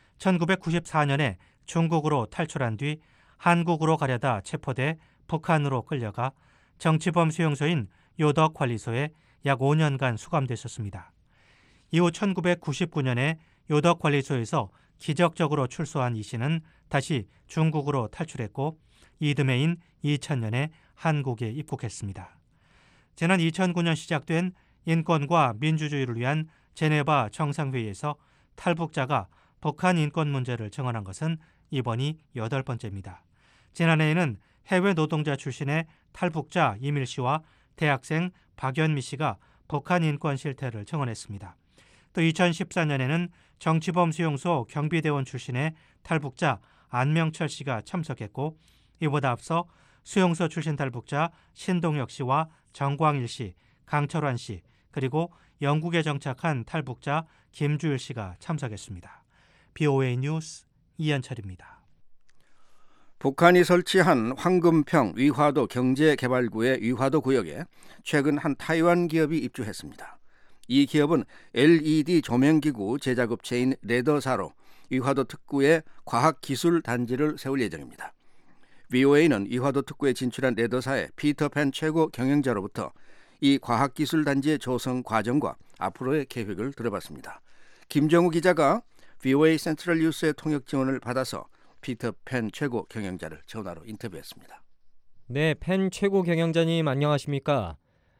1994년에 중국으로 탈출한 뒤 한국으로 가려다 체포돼 북한으로 끌려가 정치범 수용소인 요덕관리소에 약 5년간 수감됐었습니다. 이후 1999년에 요덕관리소에서 기적적으로 출소한 이 씨는 다시 중국으로 탈출했고 이듬해인 2000년에 한국에 입국했습니다. 지난 2009년 시작된 인권과 민주주의를 위한 제네바 정상회의에서 탈북자가 북한 인권 문제를 증언한 것은 이번이 8번째입니다. 지난해에는 해외 노동자 출신의 탈북자 이밀 씨와 대학생 박연미 씨가 북한 인권 실태를 증언했습니다. 또 2014년에는 정치범 수용소 경비대원 출신의 탈북자 안명철 씨가 참석했고 이보다 앞서 수용소 출신 탈북자 신동혁 씨와 정광일 씨, 강철환 씨, 그리고 영국에 정착한 탈북자 김주일 씨가 참석했습니다. BOA 뉴스 이현철입니다. 북한이 설치한 황금평 위화도 경제개발구의 위화도 구역에 최근 한 타이완 기업이 입주했습니다. 이 기업은 LED 조명기구 제작업체인 레더사로 위화도 특구에 과학기술 단지를 세울 예정입니다. VOA는 위화도 특구에 진출한 레더사의 피터팬 최고 경영자로부터 이 과학기술 단지의 조성 과정과 앞으로의 계획을 들어봤습니다. 김정우 기자가 VOA 센트럴 뉴스의 통역 지원을 받아서 피터팬 최고 경영자를 전화로 인터뷰했습니다. 네, 팬 최고 경영자님 안녕하십니까?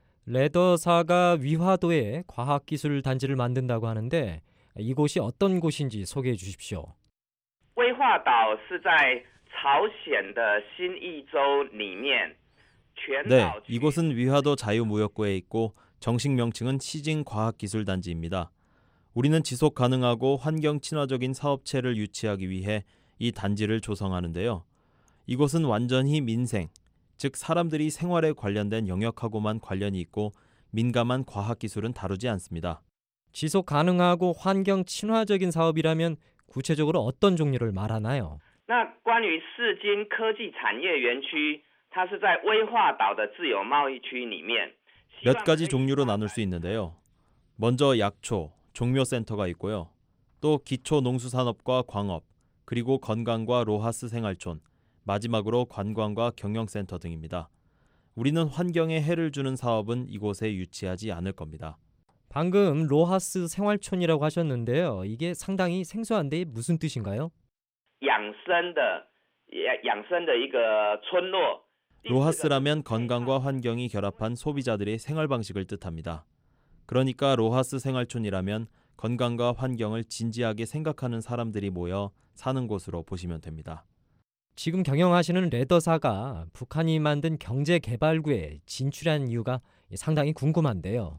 레더사가 위화도에 과학기술 단지를 만든다고 하는데 이곳이 어떤 곳인지 소개해 주십시오. 威化岛是在朝鲜的新义州里面 네, 이곳은 위화도 자유무역구에 있고 정식 명칭은 시징 과학기술단지입니다. 우리는 지속 가능하고 환경 친화적인 사업체를 유치하기 위해 이 단지를 조성하는데요. 이곳은 완전히 민생, 즉 사람들이 생활에 관련된 영역하고만 관련이 있고 민감한 과학기술은 다루지 않습니다. 지속 가능하고 환경 친화적인 사업이라면 구체적으로 어떤 종류를 말하나요? 那关于世金科技产业园区它是在威化岛的自由贸易区里面 몇 가지 종류로 나눌 수 있는데요. 먼저 약초, 종묘센터가 있고요. 또 기초농수산업과 광업, 그리고 건강과 로하스 생활촌, 마지막으로 관광과 경영센터 등입니다. 우리는 환경에 해를 주는 사업은 이곳에 유치하지 않을 겁니다. 방금 로하스 생활촌이라고 하셨는데요. 이게 상당히 생소한데 무슨 뜻인가요? 养生的一个村落 로하스라면 건강과 환경이 결합한 소비자들의 생활 방식을 뜻합니다. 그러니까 로하스 생활촌이라면 건강과 환경을 진지하게 생각하는 사람들이 모여 사는 곳으로 보시면 됩니다. 지금 경영하시는 레더사가 북한이 만든 경제개발구에 진출한 이유가 상당히 궁금한데요.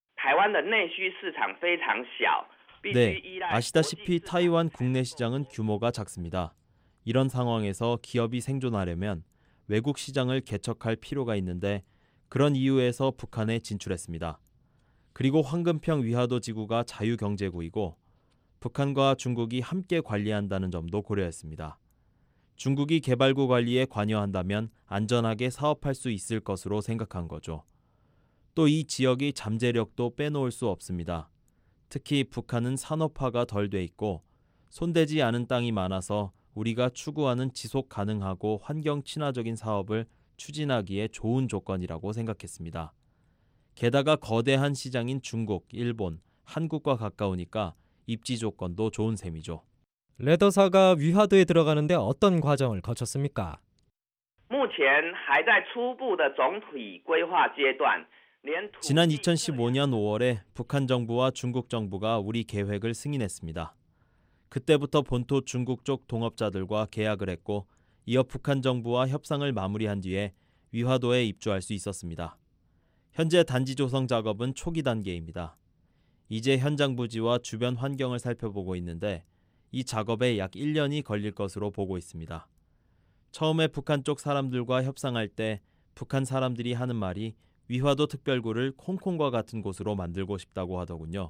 네, 아시다시피 타이완 국내 시장은 규모가 작습니다. 이런 상황에서 기업이 생존하려면 외국 시장을 개척할 필요가 있는데 그런 이유에서 북한에 진출했습니다. 그리고 황금평 위화도 지구가 자유경제구이고 북한과 중국이 함께 관리한다는 점도 고려했습니다. 중국이 개발구 관리에 관여한다면 안전하게 사업할 수 있을 것으로 생각한 거죠. 또 이 지역의 잠재력도 빼놓을 수 없습니다. 특히 북한은 산업화가 덜 돼 있고 손대지 않은 땅이 많아서 우리가 추구하는 지속 가능하고 환경 친화적인 사업을 추진하기에 좋은 조건이라고 생각했습니다. 게다가 거대한 시장인 중국, 일본, 한국과 가까우니까 입지 조건도 좋은 셈이죠. 레더사가 위화도에 들어가는데 어떤 과정을 거쳤습니까? 目前还在初步的总体规划阶段。 지난 2015년 5월에 북한 정부와 중국 정부가 우리 계획을 승인했습니다. 그때부터 본토 중국 쪽 동업자들과 계약을 했고 이어 북한 정부와 협상을 마무리한 뒤에 위화도에 입주할 수 있었습니다. 현재 단지 조성 작업은 초기 단계입니다. 이제 현장 부지와 주변 환경을 살펴보고 있는데 이 작업에 약 1년이 걸릴 것으로 보고 있습니다. 처음에 북한 쪽 사람들과 협상할 때 북한 사람들이 하는 말이 위화도 특별구를 홍콩과 같은 곳으로 만들고 싶다고 하더군요.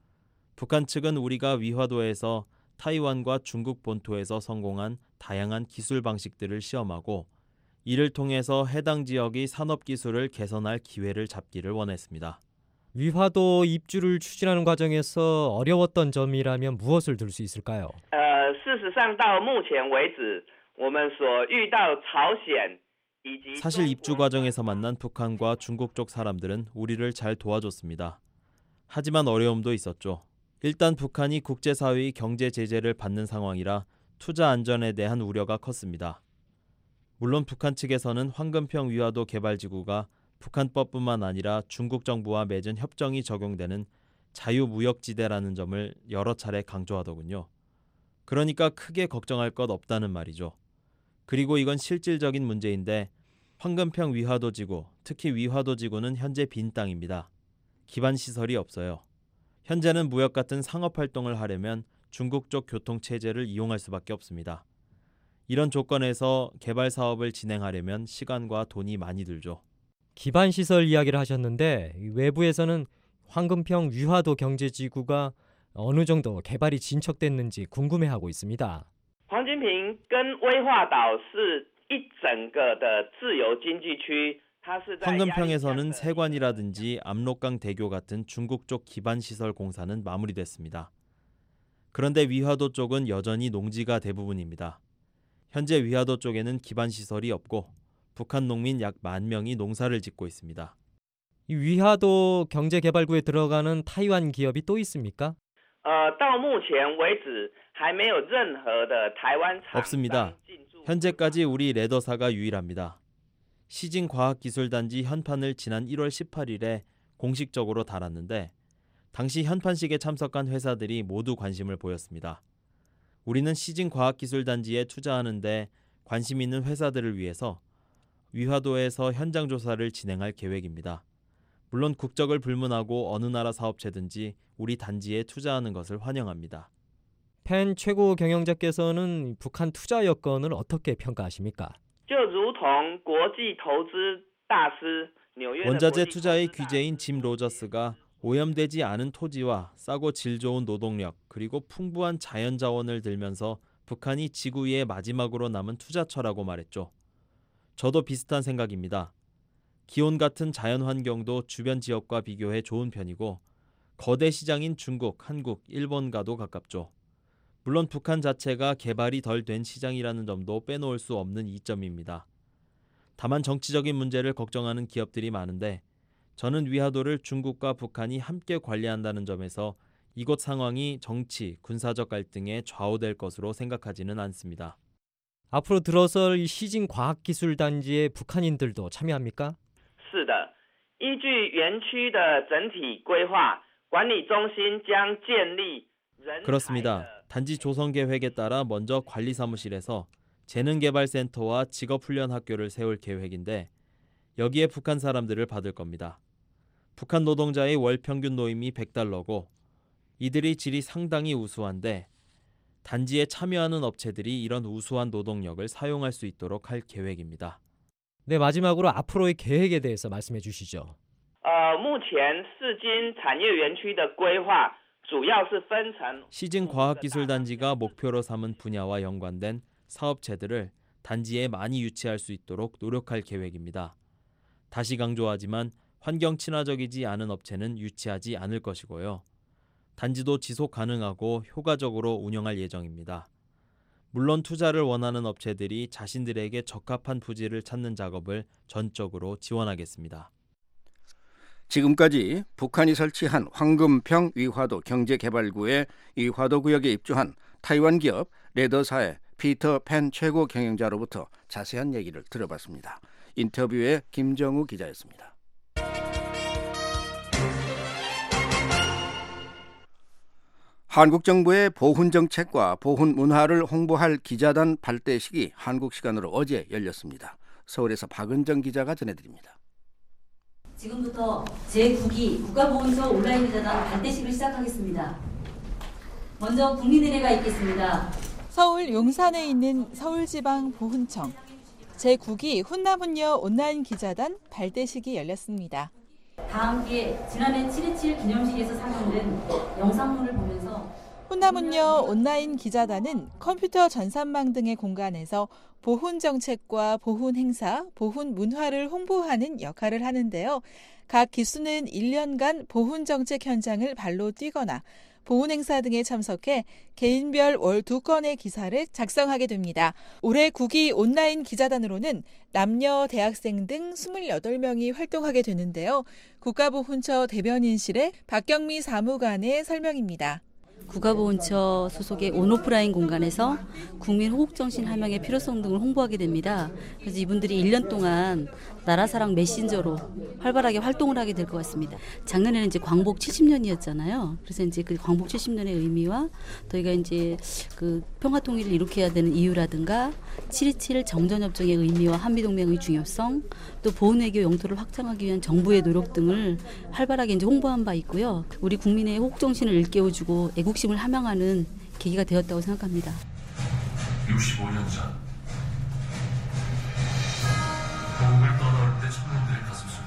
북한 측은 우리가 위화도에서 타이완과 중국 본토에서 성공한 다양한 기술 방식들을 시험하고 이를 통해서 해당 지역의 산업 기술을 개선할 기회를 잡기를 원했습니다. 위화도 입주를 추진하는 과정에서 어려웠던 점이라면 무엇을 들 수 있을까요? 事实上到目前为止我们所遇到朝鲜 사실 입주 과정에서 만난 북한과 중국 쪽 사람들은 우리를 잘 도와줬습니다. 하지만 어려움도 있었죠. 일단 북한이 국제사회의 경제 제재를 받는 상황이라 투자 안전에 대한 우려가 컸습니다. 물론 북한 측에서는 황금평 위화도 개발지구가 북한법뿐만 아니라 중국 정부와 맺은 협정이 적용되는 자유무역지대라는 점을 여러 차례 강조하더군요. 그러니까 크게 걱정할 것 없다는 말이죠. 그리고 이건 실질적인 문제인데 황금평 위화도지구, 특히 위화도지구는 현재 빈 땅입니다. 기반 시설이 없어요. 현재는 무역 같은 상업활동을 하려면 중국 쪽 교통체제를 이용할 수밖에 없습니다. 이런 조건에서 개발 사업을 진행하려면 시간과 돈이 많이 들죠. 기반시설 이야기를 하셨는데 외부에서는 황금평 위화도 경제지구가 어느 정도 개발이 진척됐는지 궁금해하고 있습니다. 黄金坪跟威化岛是一整个的自由经济区。 황금평에서는 세관이라든지 압록강 대교 같은 중국 쪽 기반시설 공사는 마무리됐습니다. 그런데 위화도 쪽은 여전히 농지가 대부분입니다. 현재 위화도 쪽에는 기반시설이 없고 북한 농민 약 10,000명이 농사를 짓고 있습니다. 이 위화도 경제개발구에 들어가는 타이완 기업이 또 있습니까? 到目前为止还没有任何的台湾厂商 없습니다. 현재까지 우리 레더사가 유일합니다. 시진과학기술단지 현판을 지난 1월 18일에 공식적으로 달았는데 당시 현판식에 참석한 회사들이 모두 관심을 보였습니다. 우리는 시진과학기술단지에 투자하는데 관심 있는 회사들을 위해서 위화도에서 현장 조사를 진행할 계획입니다. 물론 국적을 불문하고 어느 나라 사업체든지 우리 단지에 투자하는 것을 환영합니다. 펜 최고 경영자께서는 북한 투자 여건을 어떻게 평가하십니까? 원자재 투자의 귀재인 짐 로저스가 오염되지 않은 토지와 싸고 질 좋은 노동력 그리고 풍부한 자연 자원을 들면서 북한이 지구 위에 마지막으로 남은 투자처라고 말했죠. 저도 비슷한 생각입니다. 기온 같은 자연 환경도 주변 지역과 비교해 좋은 편이고 거대 시장인 중국, 한국, 일본과도 가깝죠. 물론 북한 자체가 개발이 덜 된 시장이라는 점도 빼놓을 수 없는 이점입니다. 다만 정치적인 문제를 걱정하는 기업들이 많은데 저는 위화도를 중국과 북한이 함께 관리한다는 점에서 이곳 상황이 정치, 군사적 갈등에 좌우될 것으로 생각하지는 않습니다. 앞으로 들어설 이 시진과학기술단지에 북한인들도 참여합니까? 是的，依据园区的整体规划，管理中心将建立 그렇습니다. 단지 조성 계획에 따라 먼저 관리사무실에서 재능개발센터와 직업훈련학교를 세울 계획인데 여기에 북한 사람들을 받을 겁니다. 북한 노동자의 월 평균 노임이 $100고 이들의 질이 상당히 우수한데 단지에 참여하는 업체들이 이런 우수한 노동력을 사용할 수 있도록 할 계획입니다. 네, 마지막으로 앞으로의 계획에 대해서 말씀해 주시죠. 目前世金产业园区的规划 시진 과학기술단지가 목표로 삼은 분야와 연관된 사업체들을 단지에 많이 유치할 수 있도록 노력할 계획입니다. 다시 강조하지만 환경 친화적이지 않은 업체는 유치하지 않을 것이고요. 단지도 지속 가능하고 효과적으로 운영할 예정입니다. 물론 투자를 원하는 업체들이 자신들에게 적합한 부지를 찾는 작업을 전적으로 지원하겠습니다. 지금까지 북한이 설치한 황금평 위화도 경제개발구의 위화도 구역에 입주한 타이완 기업 레더사의 피터 펜 최고 경영자로부터 자세한 얘기를 들어봤습니다. 인터뷰에 김정우 기자였습니다. 한국 정부의 보훈 정책과 보훈 문화를 홍보할 기자단 발대식이 한국 시간으로 어제 열렸습니다. 서울에서 박은정 기자가 전해드립니다. 지금부터 제9기 국가보훈처 온라인 기자단 발대식을 시작하겠습니다. 먼저 국민은혜가 있겠습니다. 서울 용산에 있는 서울지방보훈청 제9기 훈남훈녀 온라인 기자단 발대식이 열렸습니다. 다 함께 지난해 7.27 기념식에서 상영된 영상물을 보면서 훈남훈녀 온라인 기자단은 컴퓨터 전산망 등의 공간에서 보훈 정책과 보훈 행사, 보훈 문화를 홍보하는 역할을 하는데요. 각 기수는 1년간 보훈 정책 현장을 발로 뛰거나 보훈 행사 등에 참석해 개인별 월 2건의 기사를 작성하게 됩니다. 올해 9기 온라인 기자단으로는 남녀 대학생 등 28명이 활동하게 되는데요. 국가보훈처 대변인실의 박경미 사무관의 설명입니다. 국가보훈처 소속의 온오프라인 공간에서 국민 호국정신 함양의 필요성 등을 홍보하게 됩니다. 그래서 이분들이 1년 동안 나라사랑 메신저로 활발하게 활동을 하게 될 것 같습니다. 작년에는 이제 광복 70년이었잖아요. 그래서 이제 그 광복 70년의 의미와 저희가 이제 그 평화통일을 일으켜야 되는 이유라든가 7.27 정전협정의 의미와 한미동맹의 중요성, 또 보훈외교 영토를 확장하기 위한 정부의 노력 등을 활발하게 이제 홍보한 바 있고요. 우리 국민의 호국정신을 일깨워주고 애국심을 함양하는 계기가 되었다고 생각합니다. 65년 전 고국을 떠나올 때 청년들의 가슴 속에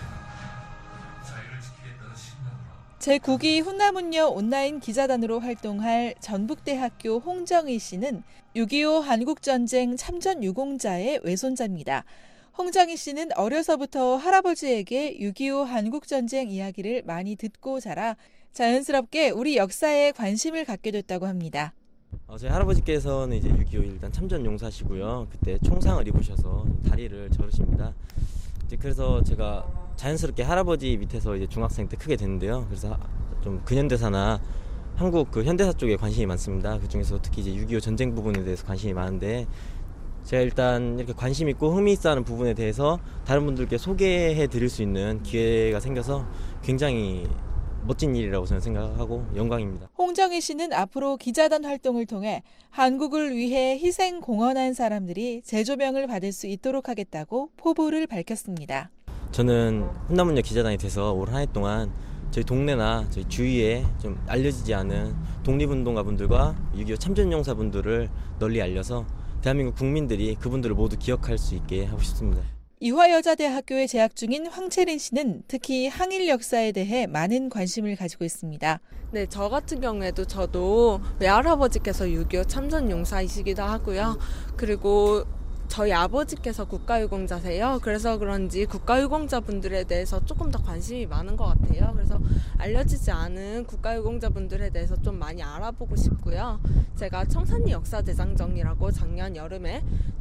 자유를 지키겠다는 신념으로 제9기 훈남훈녀 온라인 기자단으로 활동할 전북대학교 홍정희 씨는 6.25 한국전쟁 참전 유공자의 외손자입니다. 홍정희 씨는 어려서부터 할아버지에게 6.25 한국전쟁 이야기를 많이 듣고 자라 자연스럽게 우리 역사에 관심을 갖게 됐다고 합니다. 저희 할아버지께서는 이제 6.25 일단 참전 용사시고요. 그때 총상을 입으셔서 다리를 저르십니다. 이제 그래서 제가 자연스럽게 할아버지 밑에서 이제 중학생 때 크게 됐는데요. 그래서 좀 근현대사나 한국 그 현대사 쪽에 관심이 많습니다. 그 중에서 특히 이제 6.25 전쟁 부분에 대해서 관심이 많은데 제가 일단 이렇게 관심 있고 흥미 있어하는 부분에 대해서 다른 분들께 소개해 드릴 수 있는 기회가 생겨서 굉장히 멋진 일이라고 저는 생각하고 영광입니다. 홍정희 씨는 앞으로 기자단 활동을 통해 한국을 위해 희생 공헌한 사람들이 재조명을 받을 수 있도록 하겠다고 포부를 밝혔습니다. 저는 훈남훈녀 기자단이 돼서 올 한 해 동안 저희 동네나 저희 주위에 좀 알려지지 않은 독립운동가분들과 6.25 참전용사분들을 널리 알려서 대한민국 국민들이 그분들을 모두 기억할 수 있게 하고 싶습니다. 이화여자대학교에 재학 중인 황채린 씨는 특히 항일 역사에 대해 많은 관심을 가지고 있습니다. 네, 저 같은 경우에도 저도 외할아버지께서 6.25 참전용사이시기도 하고요. 그리고 저희 아버지께서 국가유공자세요. 그래서 그런지 국가유공자분들에 대해서 조금 더 관심이 많은 것 같아요. 그래서 알려지지 않은 국가유공자분들에 대해서 좀 많이 알아보고 싶고요. 제가 청산리 역사대장정이라고 작년 여름에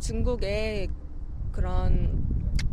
중국의 그런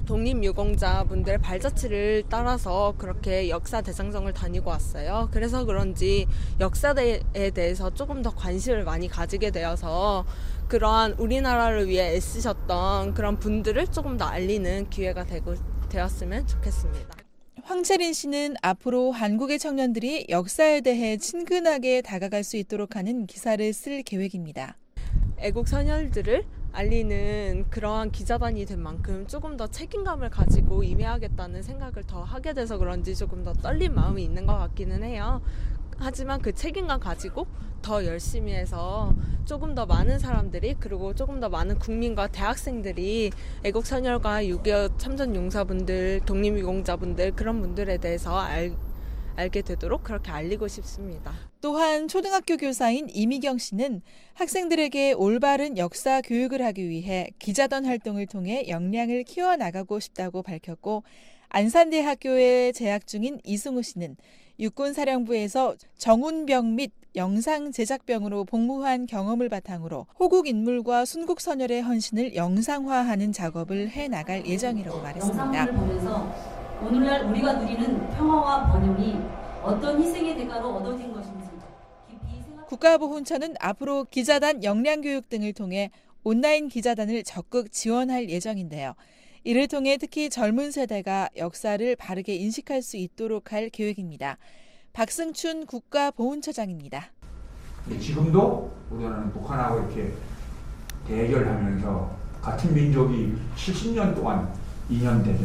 독립유공자분들 발자취를 따라서 그렇게 역사대장정을 다니고 왔어요. 그래서 그런지 역사에 대해서 조금 더 관심을 많이 가지게 되어서 그러한 우리나라를 위해 애쓰셨던 그런 분들을 조금 더 알리는 기회가 되었으면 좋겠습니다. 황채린 씨는 앞으로 한국의 청년들이 역사에 대해 친근하게 다가갈 수 있도록 하는 기사를 쓸 계획입니다. 애국 선열들을 알리는 그러한 기자단이 된 만큼 조금 더 책임감을 가지고 임해야겠다는 생각을 더 하게 돼서 그런지 조금 더 떨린 마음이 있는 것 같기는 해요. 하지만 그 책임감 가지고 더 열심히 해서 조금 더 많은 사람들이 그리고 조금 더 많은 국민과 대학생들이 애국선열과 6.25 참전용사분들, 독립유공자분들 그런 분들에 대해서 알게 되도록 그렇게 알리고 싶습니다. 또한 초등학교 교사인 이미경 씨는 학생들에게 올바른 역사 교육을 하기 위해 기자단 활동을 통해 역량을 키워나가고 싶다고 밝혔고, 안산대학교에 재학 중인 이승우 씨는 육군사령부에서 정운병 및 영상 제작병으로 복무한 경험을 바탕으로 호국 인물과 순국 선열의 헌신을 영상화하는 작업을 해나갈 예정이라고 말했습니다. 영상을 보면서 오늘날 우리가 누리는 평화와 번영이 어떤 희생의 대가로 얻어진 것인지 국가보훈처는 앞으로 기자단 역량교육 등을 통해 온라인 기자단을 적극 지원할 예정인데요. 이를 통해 특히 젊은 세대가 역사를 바르게 인식할 수 있도록 할 계획입니다. 박승춘 국가보훈처장입니다. 지금도 우리나라는 북한하고 이렇게 대결하면서 같은 민족이 70년 동안 2년 대결.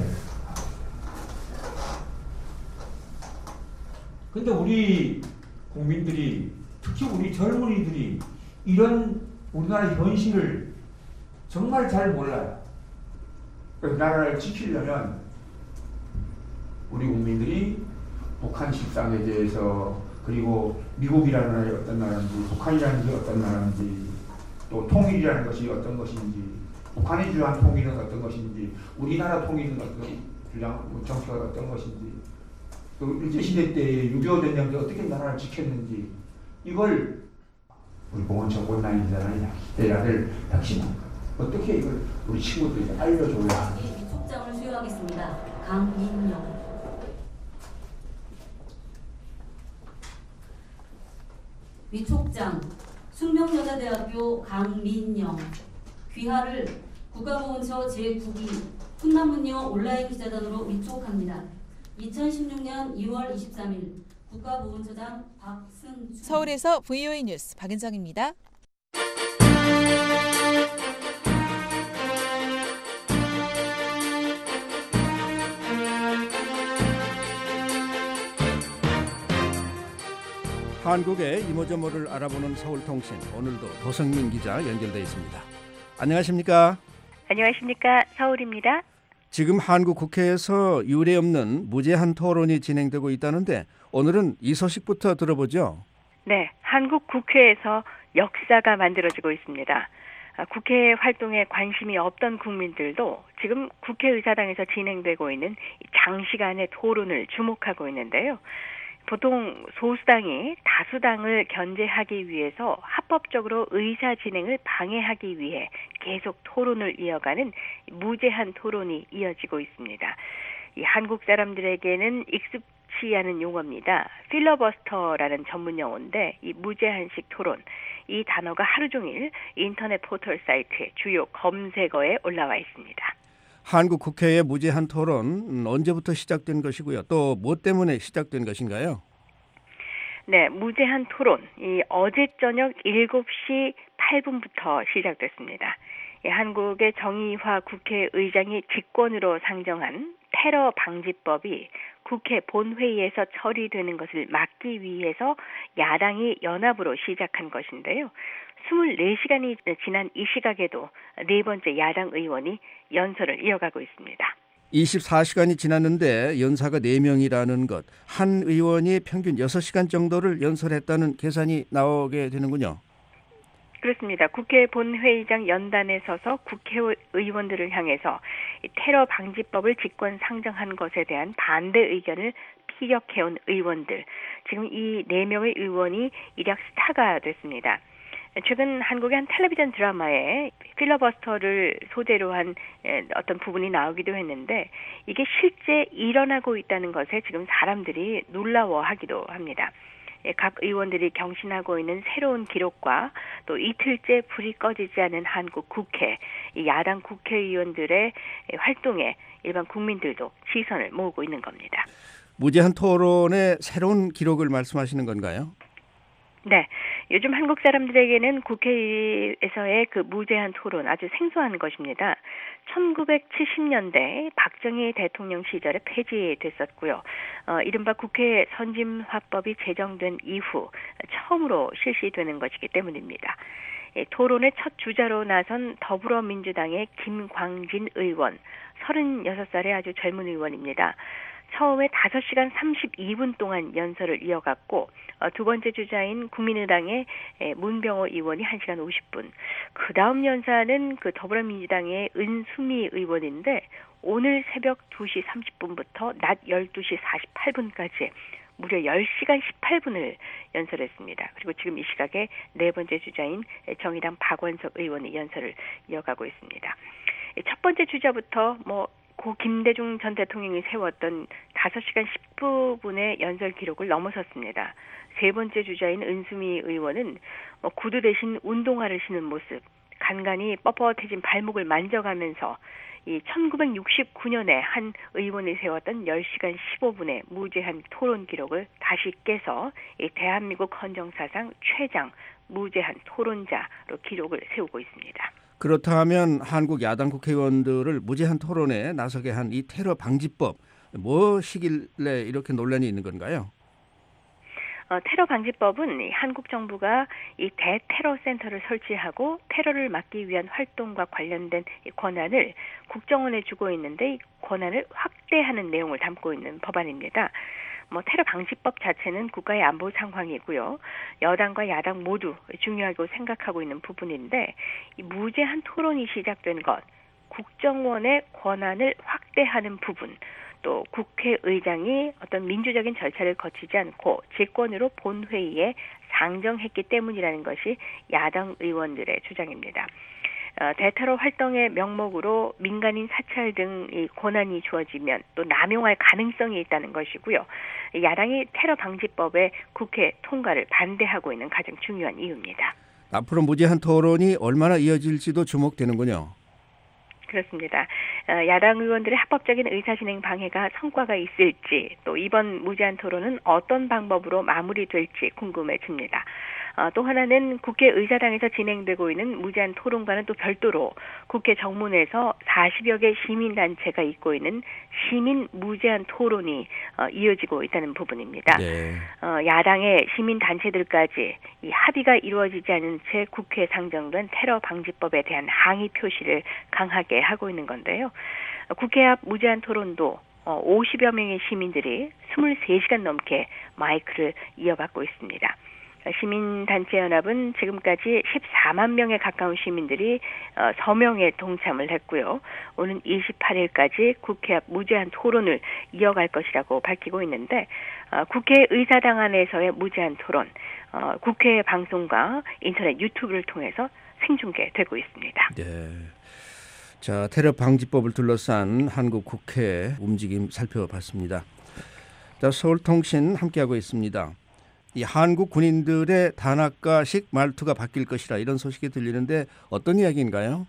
근데 우리 국민들이, 특히 우리 젊은이들이 이런 우리나라 현실을 정말 잘 몰라요. 그래서 나라를 지키려면 우리 국민들이 북한 식상에 대해서, 그리고 미국이라는 나라가 어떤 나라인지, 북한이라는 게 어떤 나라인지, 또 통일이라는 것이 어떤 것인지, 북한이 주장한 통일은 어떤 것인지, 우리나라 통일은 어떤 정치가 어떤 것인지, 또 일제시대 때 6.25 전쟁때 어떻게 나라를 지켰는지, 이걸 우리 보훈처 온라인 기자단이 대라를 핵심합니다. 어떻게 이걸 우리 친구들에게 알려줘야 하는지. 위촉장을 수여하겠습니다. 강민영. 위촉장 숙명여자대학교 강민영. 귀하를 국가보훈처 제9기 훈남문여 온라인 기자단으로 위촉합니다. 2016년 2월 23일 국가보훈처장 박승춘. 서울에서 VOA 뉴스 박은정입니다. 한국의 이모저모를 알아보는 서울통신, 오늘도 도성민 기자 연결되어 있습니다. 안녕하십니까? 안녕하십니까? 서울입니다. 지금 한국 국회에서 유례없는 무제한 토론이 진행되고 있다는데 오늘은 이 소식부터 들어보죠. 네, 한국 국회에서 역사가 만들어지고 있습니다. 국회 활동에 관심이 없던 국민들도 지금 국회의사당에서 진행되고 있는 장시간의 토론을 주목하고 있는데요. 보통 소수당이 다수당을 견제하기 위해서 합법적으로 의사 진행을 방해하기 위해 계속 토론을 이어가는 무제한 토론이 이어지고 있습니다. 이 한국 사람들에게는 익숙치 않은 용어입니다. 필러버스터라는 전문 용어인데 이 무제한식 토론, 이 단어가 하루 종일 인터넷 포털 사이트의 주요 검색어에 올라와 있습니다. 한국 국회의 무제한 토론 언제부터 시작된 것이고요? 또 뭐 때문에 시작된 것인가요? 네, 무제한 토론. 어제 저녁 7시 8분부터 시작됐습니다. 한국의 정의화 국회의장이 직권으로 상정한 테러 방지법이 국회 본회의에서 처리되는 것을 막기 위해서 야당이 연합으로 시작한 것인데요. 24시간이 지난 이 시각에도 네 번째 야당 의원이 연설을 이어가고 있습니다. 24시간이 지났는데 연사가 4명이라는 것, 한 의원이 평균 6시간 정도를 연설했다는 계산이 나오게 되는군요. 그렇습니다. 국회 본회의장 연단에 서서 국회의원들을 향해서 테러 방지법을 직권 상정한 것에 대한 반대 의견을 피력해온 의원들, 지금 이 4명의 의원이 일약 스타가 됐습니다. 최근 한국의 한 텔레비전 드라마에 필러버스터를 소재로 한 어떤 부분이 나오기도 했는데 이게 실제 일어나고 있다는 것에 지금 사람들이 놀라워하기도 합니다. 각 의원들이 경신하고 있는 새로운 기록과 또 이틀째 불이 꺼지지 않은 한국 국회, 이 야당 국회의원들의 활동에 일반 국민들도 시선을 모으고 있는 겁니다. 무제한 토론의 새로운 기록을 말씀하시는 건가요? 네. 요즘 한국 사람들에게는 국회에서의 그 무제한 토론 아주 생소한 것입니다. 1970년대 박정희 대통령 시절에 폐지됐었고요. 이른바 국회 선진화법이 제정된 이후 처음으로 실시되는 것이기 때문입니다. 토론의 첫 주자로 나선 더불어민주당의 김광진 의원, 36살의 아주 젊은 의원입니다. 처음에 5시간 32분 동안 연설을 이어갔고 두 번째 주자인 국민의당의 문병호 의원이 1시간 50분. 그 다음 연사는 그 더불어민주당의 은수미 의원인데 오늘 새벽 2시 30분부터 낮 12시 48분까지 무려 10시간 18분을 연설했습니다. 그리고 지금 이 시각에 네 번째 주자인 정의당 박원석 의원이 연설을 이어가고 있습니다. 첫 번째 주자부터 고 김대중 전 대통령이 세웠던 5시간 19분의 연설 기록을 넘어섰습니다. 세 번째 주자인 은수미 의원은 구두 대신 운동화를 신은 모습, 간간히 뻣뻣해진 발목을 만져가면서 이 1969년에 한 의원이 세웠던 10시간 15분의 무제한 토론 기록을 다시 깨서 이 대한민국 헌정사상 최장 무제한 토론자로 기록을 세우고 있습니다. 그렇다면 한국 야당 국회의원들을 무제한 토론에 나서게 한 이 테러 방지법 무엇이길래 이렇게 논란이 있는 건가요? 테러 방지법은 한국 정부가 이 대테러 센터를 설치하고 테러를 막기 위한 활동과 관련된 권한을 국정원에 주고 있는데 이 권한을 확대하는 내용을 담고 있는 법안입니다. 테러 방지법 자체는 국가의 안보 상황이고요. 여당과 야당 모두 중요하고 생각하고 있는 부분인데 이 무제한 토론이 시작된 것, 국정원의 권한을 확대하는 부분, 또 국회의장이 어떤 민주적인 절차를 거치지 않고 직권으로 본회의에 상정했기 때문이라는 것이 야당 의원들의 주장입니다. 대테러 활동의 명목으로 민간인 사찰 등 이 권한이 주어지면 또 남용할 가능성이 있다는 것이고요. 야당이 테러 방지법의 국회 통과를 반대하고 있는 가장 중요한 이유입니다. 앞으로 무제한 토론이 얼마나 이어질지도 주목되는군요. 그렇습니다. 야당 의원들의 합법적인 의사진행 방해가 성과가 있을지 또 이번 무제한 토론은 어떤 방법으로 마무리될지 궁금해집니다. 또 하나는 국회의사당에서 진행되고 있는 무제한 토론과는 또 별도로 국회 정문에서 40여 개 시민단체가 잇고 있는 시민 무제한 토론이 이어지고 있다는 부분입니다. 네. 야당의 시민단체들까지 이 합의가 이루어지지 않은 채 국회에 상정된 테러 방지법에 대한 항의 표시를 강하게 하고 있는 건데요. 국회 앞 무제한 토론도 50여 명의 시민들이 23시간 넘게 마이크를 이어받고 있습니다. 시민단체연합은 지금까지 14만 명에 가까운 시민들이 서명에 동참을 했고요. 오는 28일까지 국회 앞 무제한 토론을 이어갈 것이라고 밝히고 있는데 국회의사당 안에서의 무제한 토론, 국회 방송과 인터넷 유튜브를 통해서 생중계되고 있습니다. 네. 자, 테러 방지법을 둘러싼 한국 국회 움직임 살펴봤습니다. 자, 서울통신 함께하고 있습니다. 이 한국 군인들의 단아까식 말투가 바뀔 것이라 이런 소식이 들리는데 어떤 이야기인가요?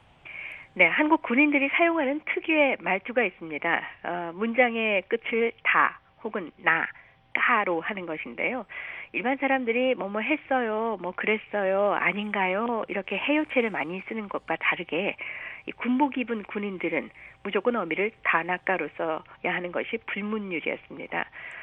네, 한국 군인들이 사용하는 특유의 말투가 있습니다. 문장의 끝을 다 혹은 나, 까로 하는 것인데요. 일반 사람들이 뭐뭐 했어요, 뭐 그랬어요, 아닌가요? 이렇게 해요체를 많이 쓰는 것과 다르게 이 군복 입은 군인들은 무조건 어미를 단아까로 써야 하는 것이 불문율이었습니다.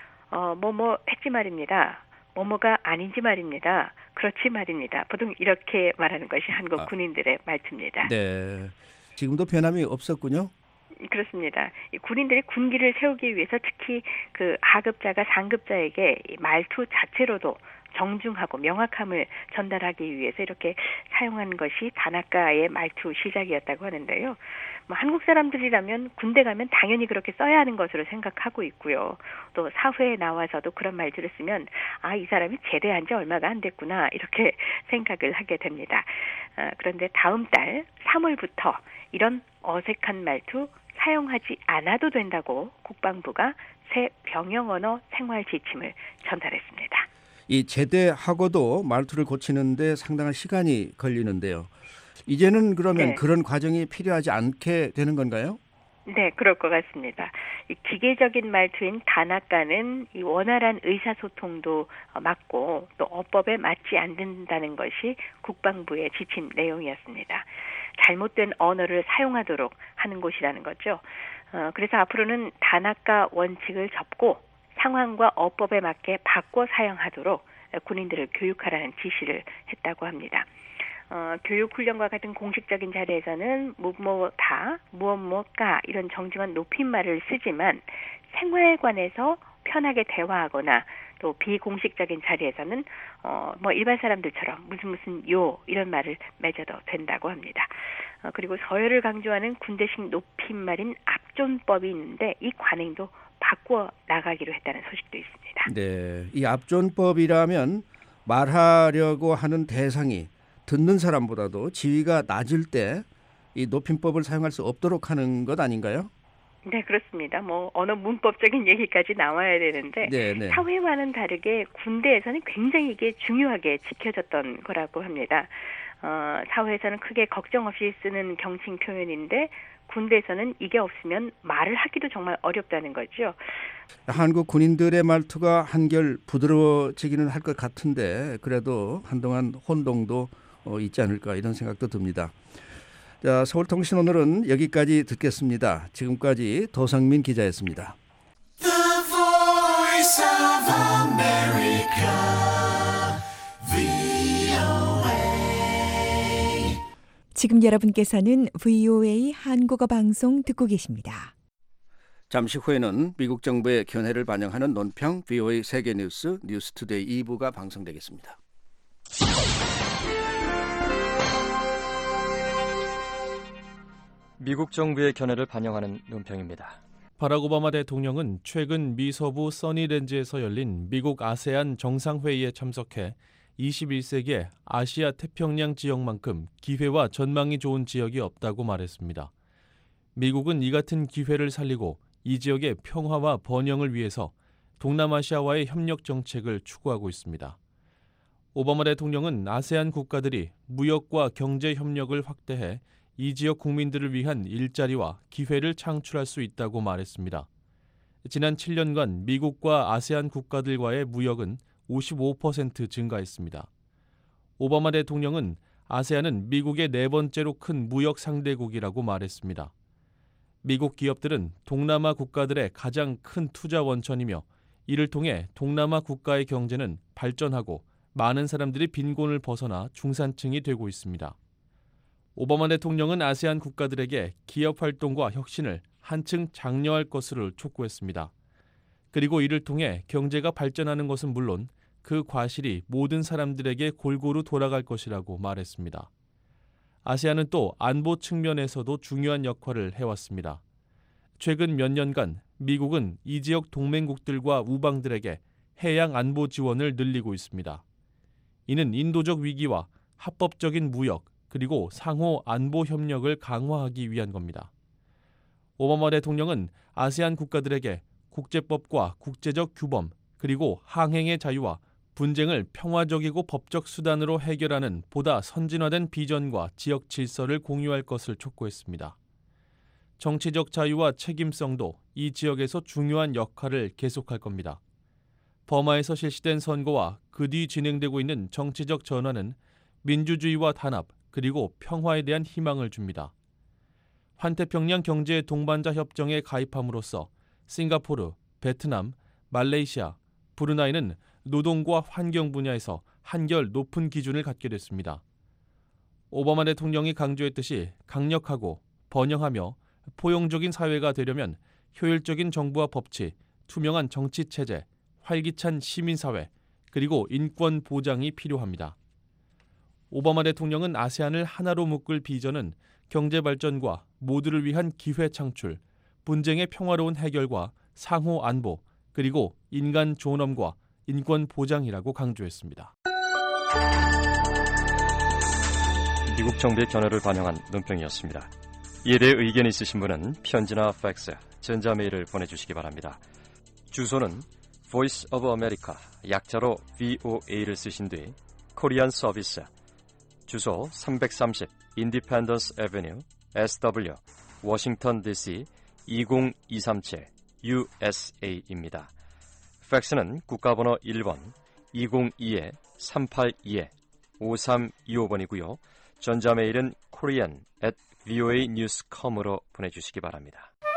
뭐뭐 했지 말입니다. 뭐뭐가 아닌지 말입니다. 그렇지 말입니다. 보통 이렇게 말하는 것이 한국 군인들의 말투입니다. 네, 지금도 변함이 없었군요. 그렇습니다. 이 군인들이 군기를 세우기 위해서 특히 그 하급자가 상급자에게 이 말투 자체로도 정중하고 명확함을 전달하기 위해서 이렇게 사용한 것이 단아까의 말투 시작이었다고 하는데요. 한국 사람들이라면 군대 가면 당연히 그렇게 써야 하는 것으로 생각하고 있고요. 또 사회에 나와서도 그런 말들을 쓰면 이 사람이 제대한 지 얼마가 안 됐구나 이렇게 생각을 하게 됩니다. 그런데 다음 달 3월부터 이런 어색한 말투 사용하지 않아도 된다고 국방부가 새 병영 언어 생활 지침을 전달했습니다. 이 제대하고도 말투를 고치는데 상당한 시간이 걸리는데요. 이제는 그러면 그런 과정이 필요하지 않게 되는 건가요? 네, 그럴 것 같습니다. 이 기계적인 말투인 단아까는 이 원활한 의사소통도 맞고 또 어법에 맞지 않는다는 것이 국방부의 지침 내용이었습니다. 잘못된 언어를 사용하도록 하는 곳이라는 거죠. 그래서 앞으로는 단아까 원칙을 접고 상황과 어법에 맞게 바꿔 사용하도록 군인들을 교육하라는 지시를 했다고 합니다. 교육훈련과 같은 공식적인 자리에서는 무엇다, 무엇가 이런 정중한 높임말을 쓰지만 생활관에서 편하게 대화하거나 또 비공식적인 자리에서는 일반 사람들처럼 무슨 요 이런 말을 맺어도 된다고 합니다. 그리고 서열을 강조하는 군대식 높임말인 압존법이 있는데 이 관행도 바꾸어 나가기로 했다는 소식도 있습니다. 네, 이 압존법이라면 말하려고 하는 대상이 듣는 사람보다도 지위가 낮을 때 이 높임법을 사용할 수 없도록 하는 것 아닌가요? 네, 그렇습니다. 언어 문법적인 얘기까지 나와야 되는데 네네. 사회와는 다르게 군대에서는 굉장히 이게 중요하게 지켜졌던 거라고 합니다. 사회에서는 크게 걱정 없이 쓰는 경칭 표현인데 군대에서는 이게 없으면 말을 하기도 정말 어렵다는 거죠. 한국 군인들의 말투가 한결 부드러워지기는 할 것 같은데 그래도 한동안 혼동도 있지 않을까 이런 생각도 듭니다. 자, 서울통신 오늘은 여기까지 듣겠습니다. 지금까지 도성민 기자였습니다. The Voice of America, VOA. 지금 여러분께서는 VOA 한국어 방송 듣고 계십니다. 잠시 후에는 미국 정부의 견해를 반영하는 논평 VOA 세계뉴스 뉴스투데이 2부가 방송되겠습니다. 미국 정부의 견해를 반영하는 논평입니다. 바락 오바마 대통령은 최근 미 서부 써니랜즈에서 열린 미국 아세안 정상회의에 참석해 21세기의 아시아 태평양 지역만큼 기회와 전망이 좋은 지역이 없다고 말했습니다. 미국은 이 같은 기회를 살리고 이 지역의 평화와 번영을 위해서 동남아시아와의 협력 정책을 추구하고 있습니다. 오바마 대통령은 아세안 국가들이 무역과 경제 협력을 확대해 이 지역 국민들을 위한 일자리와 기회를 창출할 수 있다고 말했습니다. 지난 7년간 미국과 아세안 국가들과의 무역은 55% 증가했습니다. 오바마 대통령은 아세안은 미국의 네 번째로 큰 무역 상대국이라고 말했습니다. 미국 기업들은 동남아 국가들의 가장 큰 투자 원천이며 이를 통해 동남아 국가의 경제는 발전하고 많은 사람들이 빈곤을 벗어나 중산층이 되고 있습니다. 오바마 대통령은 아세안 국가들에게 기업 활동과 혁신을 한층 장려할 것을 촉구했습니다. 그리고 이를 통해 경제가 발전하는 것은 물론 그 과실이 모든 사람들에게 골고루 돌아갈 것이라고 말했습니다. 아세안은 또 안보 측면에서도 중요한 역할을 해왔습니다. 최근 몇 년간 미국은 이 지역 동맹국들과 우방들에게 해양 안보 지원을 늘리고 있습니다. 이는 인도적 위기와 합법적인 무역, 그리고 상호 안보 협력을 강화하기 위한 겁니다. 오바마 대통령은 아세안 국가들에게 국제법과 국제적 규범, 그리고 항행의 자유와 분쟁을 평화적이고 법적 수단으로 해결하는 보다 선진화된 비전과 지역 질서를 공유할 것을 촉구했습니다. 정치적 자유와 책임성도 이 지역에서 중요한 역할을 계속할 겁니다. 버마에서 실시된 선거와 그 뒤 진행되고 있는 정치적 전환은 민주주의와 단합, 그리고 평화에 대한 희망을 줍니다. 환태평양 경제 동반자 협정에 가입함으로써 싱가포르, 베트남, 말레이시아, 브루나이는 노동과 환경 분야에서 한결 높은 기준을 갖게 됐습니다. 오바마 대통령이 강조했듯이 강력하고 번영하며 포용적인 사회가 되려면 효율적인 정부와 법치, 투명한 정치 체제, 활기찬 시민사회, 그리고 인권 보장이 필요합니다. 오바마 대통령은 아세안을 하나로 묶을 비전은 경제 발전과 모두를 위한 기회 창출, 분쟁의 평화로운 해결과 상호 안보, 그리고 인간 존엄과 인권 보장이라고 강조했습니다. 미국 정부의 견해를 반영한 논평이었습니다. 이에 대해 의견이 있으신 분은 편지나 팩스, 전자메일을 보내주시기 바랍니다. 주소는 Voice of America, 약자로 VOA를 쓰신 뒤 코리안 서비스, 주소 330 인디펜던스 애버뉴 SW 워싱턴 DC 20237 USA입니다. 팩스는 국가번호 1번 202-382-5325번이고요. 전자메일은 korean@voanews.com으로 보내주시기 바랍니다.